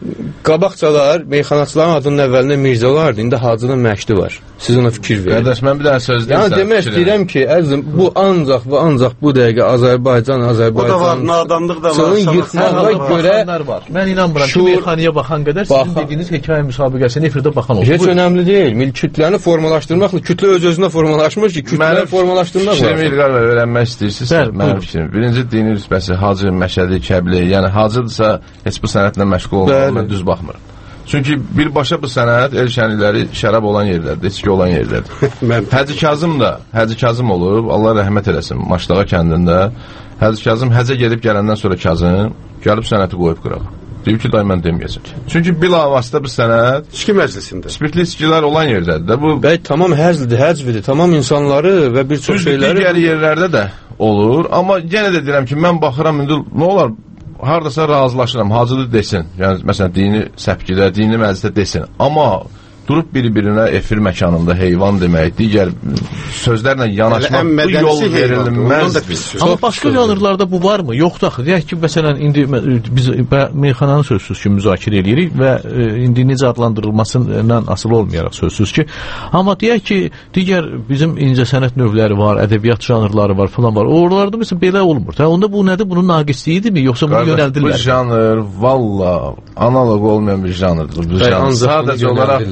qabaqcalar, meyxanaçıların adının əvvəlində Mirzə olardı, indi Hacının Məşdi var. Siz ona fikir verin. Qardaş, mən bir dənə söz deyirəm. Yəni, demək istəyirəm ki, əzizim, bu ancaq və ancaq bu dəqiqə Azərbaycan o da var, nadanlıq da var. Yıxmağa görə mən inanmıram ki, meyxanaya baxan qədər sizin dediyiniz hekayə müsabiqəsini efirdə baxan olur. Heç önəmli deyil. Kütləni formalaşdırmaqla, kütlə öz-özünə formalaşmır ki, kütlə formalaşdırmaq var. Fikrimi İlqar bəy öyrənmək istəyirsinizsə, mənim fikrim. Birinci dini rütbəsi Hacı, Məşədi, Kəbli, yəni Hacıdırsa heç bu sənətlə məşğul olmalı, mən düz baxmıram. Çünki birbaşa bu sənət el şənlikləri şərab olan yerlərdir, içki olan yerlərdir. Hacı Kazım da, Hacı Kazım olub, Allah rəhmət eləsin, Maçdağa kəndində. Hacı Kazım həcə gedib gələndən sonra Kazım gəlib sənəti qoyub qırağa. Deyib ki, day mən deməyəcəm. Çünki bilavasitə bu sənət içki məclisində, spirtli içkilər olan yerdədir. Bu bəy tamam həzvidir, tamam insanları və bir çox şeyləri digər yerlərdə də olur, amma yenə də deyirəm ki, mən baxıram indi nə olar? Hardasa razılaşıram, Hacıdır desin, yəni məsələn dini səpkidə, dini məclisdə desin, amma durub bir-birinə efir məkanında heyvan demək, digər sözlərlə yanaşmaq bu yol verilməzdir. Amma başqa janrlarda bu varmı? Yoxdur axı. Deyək ki, məsələn, indi biz meyxananı sözsüz ki, müzakirə edirik və indi necə adlandırılmasından asılı olmayaraq sözsüz ki, amma deyək ki, digər bizim incəsənət növləri var, ədəbiyyat janrları var, falan var. Oralarda məsələn belə olmur. Onda bu nədir? Bunun naqisliyidirmi? Yoxsa bunu yönəldirlər? Bu janr, valla, analoq olmayan bir janrdır. Bu janr sadəcə olaraq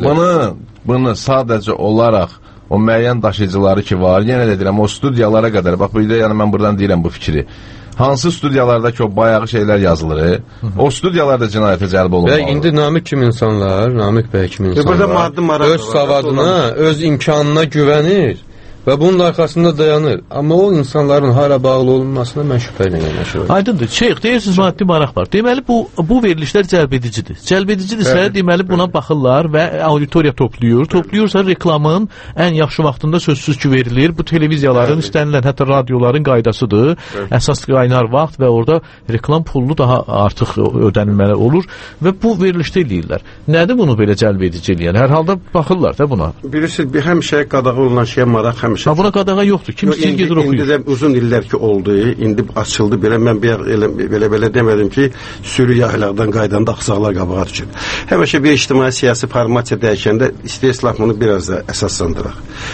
bunu sadəcə olaraq o müəyyən daşıyıcıları ki var, yenə də deyirəm, o studiyalara qədər, bax, yəni mən buradan deyirəm bu fikri, hansı studiyalarda ki o bayağı şeylər yazılır, o studiyalarda cinayətə cəlb olunmalı. Və indi Namiq kimi insanlar, Namiq bəy kimi insanlar öz savadına, öz imkanına güvənir və bunun arxasında dayanır. Amma o insanların hara bağlı olunmasına mən şübhə ilə yanaşıram. Aydındır. Şeyx, deyirsiniz, maddi maraq var. Deməli, bu verilişlər cəlb edicidir. Cəlb edicidirsə, deməli, buna baxırlar və auditoriya toplayır. Toplayırsa reklamın ən yaxşı vaxtında sözsüz ki, verilir. Bu televiziyaların, istənilən, hətta radioların qaydasıdır. Əsas qaynar vaxt və orada reklam pullu daha artıq ödənilməli olur və bu verilişdə eləyirlər. Nədir bunu belə cəlb edici eləyən? Hər halda baxırlar da buna. Bilirsiniz, həmişə qadağa olunan şeyə maraq, həmişə. Buna qadağa yoxdur. Kim istəyir gedir oxuyur. İndi də uzun illər ki oldu, indi açıldı belə. Mən belə demədim ki, sürü yaylaqdan qaydanda axsaqlar qabağa düşür. Həmişə bir ictimai siyasi formasiya dəyişəndə istəyirlər bunu biraz da əsaslandıraq.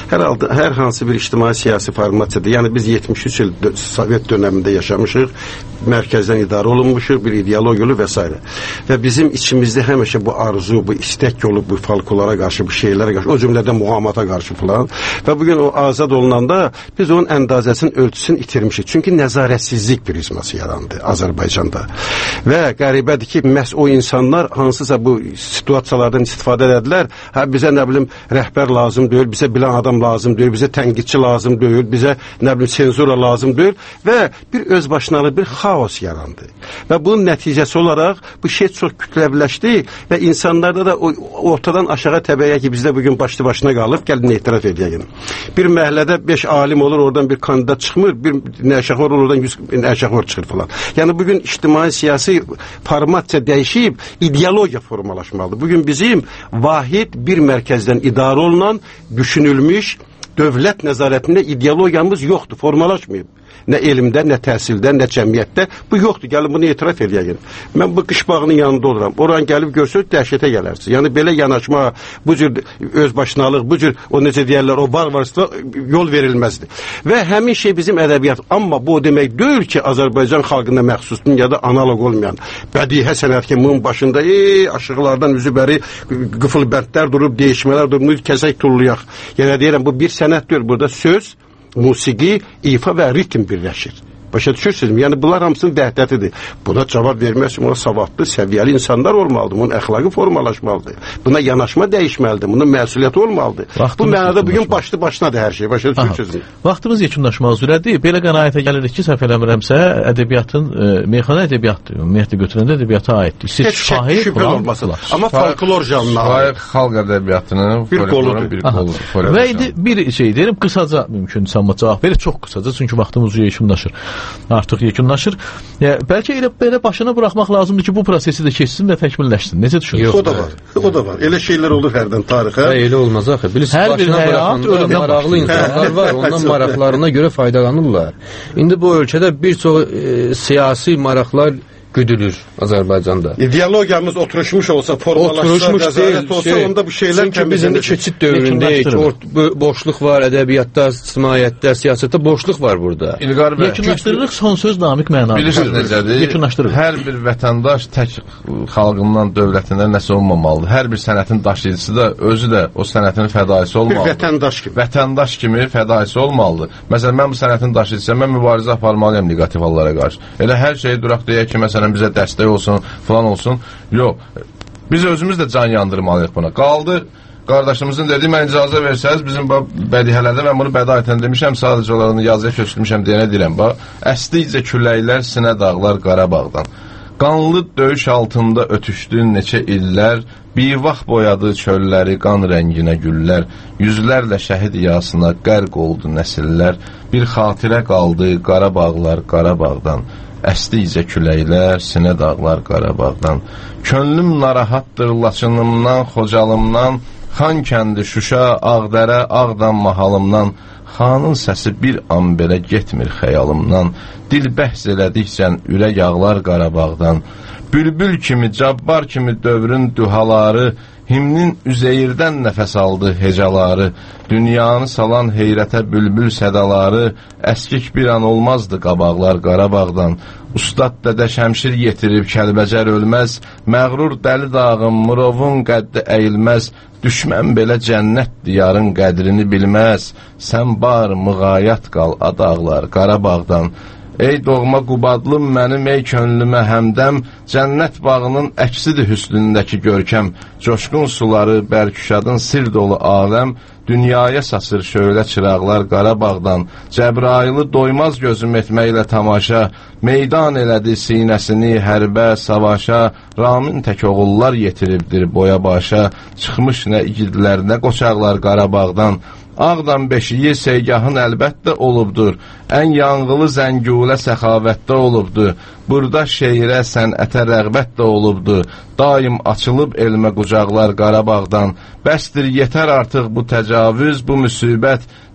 Hər hansı bir ictimai siyasi formasiyada, yəni biz 73 il Sovet dönəmində yaşamışıq, mərkəzdən idarə olunmuşuq, bir ideologiyalı və s. Və bizim içimizdə həmişə bu arzu, bu istək olub bu folklora qarşı, bu şeylərə qarşı, o cümlədən muğamata qarşı falan. Və bugün o azad olunanda biz onun əndazəsinin ölçüsünü itirmişik. Çünki nəzarətsizlik prizması yarandı Azərbaycanda. Və qəribədir ki, məhz o insanlar hansısa bu situasiyalardan istifadə edədilər. Bizə nə bilim rəhbər lazım deyil, bizə bilən adam lazım deyil, bizə tənqidçi lazım deyil, bizə nə bilim senzura lazım deyil və bir özbaşınalı bir xaos yarandı. Və bunun nəticəsi olaraq bu şey çox kütləviləşdi və insanlarda da ortadan aşağı təbəyə ki, bizdə bugün başlı-başına qalıb, gəlin etiraf edəyək. Bir məhəllədə 5 alim olur, oradan bir kandidat çıxmır, bir nəşəxor olur, oradan 100 nəşəxor çıxır falan. Yəni bugün ictimai siyasi formasiya dəyişib, ideologiya formalaşmalıdır. Bugün bizim vahid bir mərkəzdən idarə olunan, düşünülmüş dövlət nəzarətində ideologiyamız yoxdur, formalaşmayıb. Nə elmdə, nə təhsildə, nə cəmiyyətdə bu yoxdur. Gəlin bunu etiraf edəyək. Mən bu qış bağının yanında oluram. Oran gəlib görsəz dəhşətə gələrsiniz. Yəni belə yanaşma, bu cür özbaşınalıq, bu cür o necə deyərlər, o barbarlıqla yol verilməzdir. Və həmin şey bizim ədəbiyyat. Amma bu demək deyil ki, Azərbaycan xalqına məxsus dünyada analog olmayan bədihə sənətkarlığının başında aşıqlardan üzübəri qıfıl bəndlər durub, değişmələr durub, kəsək tullayaq. Yəni deyirəm, bu bir sənət deyil. Burada söz, musiqi, ifa və ritm birləşir. Başa düşürsünüz? Yəni bunlar hamısının vəhdətidir. Buna cavab vermək üçün ona savadlı, səviyyəli insanlar olmalıdır. Bunun əxlaqı formalaşmalıdır. Buna yanaşma dəyişməlidir. Bunun məsuliyyəti olmalıdır. Bu mənada bugün başlı-başınadır hər şey. Başa düşürsünüz? Vaxtımız yekunlaşmaq üzrədir. Belə qənaətə gəlirik ki, səhv eləmirəmsə, ədəbiyyatın meyxana ədəbiyyatdır. Ümumiyyətlə götürəndə ədəbiyyata aiddir. Siz şahid olmasın. Amma folklor janrına aid xalq ədəbiyyatının bir qoludur. Və indi bir şey deyirəm, qısaca mümkünsə amma cavab verir, çox qısaca, çünki vaxtımız yekunlaşır. Artıq yekunlaşır. Bəlkə elə belə başına buraxmaq lazımdır ki, bu prosesi də keçsin və təkmilləşsin. Necə düşünürsünüz? O da var. Elə şeylər olur hərdən tarixə. Elə olmaz axı. Bilirsiniz, başına buraxanda maraqlı insanlar var. Ondan maraqlarına görə faydalanırlar. İndi bu ölkədə bir çox siyasi maraqlar güdülür Azərbaycanda. İdeologiyamız oturuşmuş olsa, formalaşsa, nəzarət olsa, onda bu şeylər çünki biz indi keçid dövründəyik. Boşluq var ədəbiyyatda, ictimaiyyətdə, siyasətdə boşluq var burada. Yekunlaşdırırıq, son söz Namiq mənalı. Bilirsiniz necədir? Hər bir vətəndaş tək xalqından, dövlətindən nəsə olmamalıdır. Hər bir sənətin daşıyıcısı da, özü də o sənətin fədaisi olmalıdır. Bir vətəndaş kimi fədaisi olmalıdır. Məsələn, mən bu sənətin daşıyıcısam, mən mübarizə aparmalıyam negativ hallara qarşı. Elə hər şeyi duraq deyək ki, məsələn, bizə dəstək olsun, falan olsun. Yox, biz özümüz də can yandırmalıyıq buna. Qaldı, qardaşımızın dediyi, mən icazə versəniz, bizim bədihələrdə mən bunu bədayətən demişəm, sadəcə olarını yazıya köçürmüşəm deyənə deyirəm. Əsdikcə küləklər, sinə dağlar Qarabağdan. Qanlı döyüş altında ötüşdü neçə illər, bivaq boyadı çölləri, qan rənginə güllər, yüzlərlə şəhid yasına qərq oldu nəsillər, bir xatirə qaldı Qarabağlar Qarabağdan. Əsdikcə küləklər, sinə dağlar Qarabağdan. Könlüm narahatdır Laçınımdan, Xocalımdan, Xan kəndi, Şuşa, Ağdərə, Ağdam mahalımdan. Xanın səsi bir an belə getmir xəyalımdan. Dil bəhs elədikcən ürək yağlar Qarabağdan. Bülbül kimi, cabbar kimi dövrün dühaları, himnin üzeyirdən nəfəs aldı hecaları, dünyanı salan heyrətə bülbül sədaları, əskik bir an olmazdı qabaqlar Qarabağdan. Ustad dədə şəmşir yetirib Kəlbəcər ölməz, məğrur dəli dağım Murovun qəddi əyilməz, düşmən belə cənnət diyarın qədrini bilməz, sən bar müğayət qal adağlar Qarabağdan. Ey doğma Qubadlım mənim, ey könlümə həmdəm, cənnət bağının əksidir hüsnündəki görkəm, coşqun suları bərküşadın sir dolu aləm, dünyaya saçır şöyle çıraqlar Qarabağdan, Cəbrailı doymaz gözüm etməklə tamaşa, meydan elədi sinəsini hərbə, savaşa, Ramin tək oğullar yetiribdir boya başa, çıxmış nə igidlər, nə qoçaqlar Qarabağdan, Ağdam beşiyi seygahın əlbəttə olubdur, ən yanğılı zəngulə səxavətdə olubdur, burada şeirə, sənətə rəğbət də olubdur, daim açılıb elmə qucaqlar Qarabağdan, bəsdir yetər artıq bu təcavüz, bu müsibət,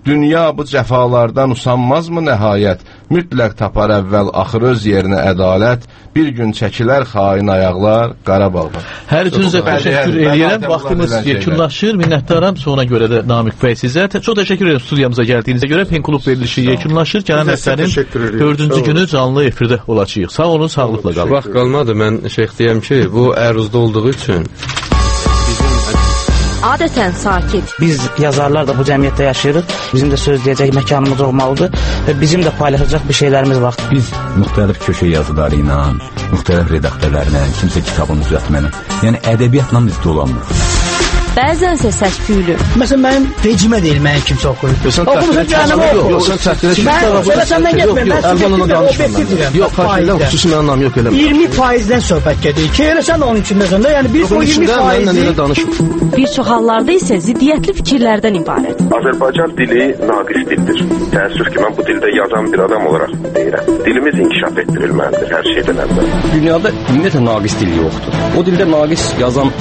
Dünya bu cəfalardan usanmazmı nəhayət? Mütləq tapar əvvəl axır öz yerinə ədalət. Bir gün çəkilər xain ayaqlar Qarabağdan. Hər üçünüzə təşəkkür edirəm. Vaxtımız yekunlaşır. Minnətdaram. Sonra görə də Namiq bəy sizə. Çox təşəkkür edirəm studiyamıza gəldiyinizə görə. Pen Klub verilişi yekunlaşır. Gələn həftənin 4-cü günü canlı efirdə olacağıq. Sağ olun, sağlıqla qalın. Vaxt qalmadı. Mən şeyx deyəm ki, bu əruzda olduğu üçün adətən sakit. Biz yazarlar da bu cəmiyyətdə yaşayırıq. Bizim də söz deyəcək məkanımız olmalıdır və bizim də paylaşacaq bir şeylərimiz var. Biz müxtəlif köşə yazıları ilə, müxtəlif redaktörlərlə, kimsə kitabın düzəltməni, yəni ədəbiyyatla biz dolanmırıq. Bəzənsə səs-küylü. Məsələn, mənim vecimə deyil, mənim kimsə oxuyub. Oxumusan canımı oxu. Yox, sən çəkdirə ki, mən səndən getməyim. Mən Əlvanla danışmıram. Yox, xahiş xüsusi mənim anlamı yox eləmə. 20%-dən söhbət gedir. Ki, elə sən onun içindəsən də, yəni biz o 20%-i bir çox hallarda isə ziddiyyətli fikirlərdən ibarət. Azərbaycan dili naqis dildir. Təəssüf ki, mən bu dildə yazan bir adam olaraq deyirəm. Dilimiz inkişaf etdirilməlidir hər şeydən əvvəl. Dünyada ümumiyyətlə naqis dil yoxdur. O dildə naqis yazan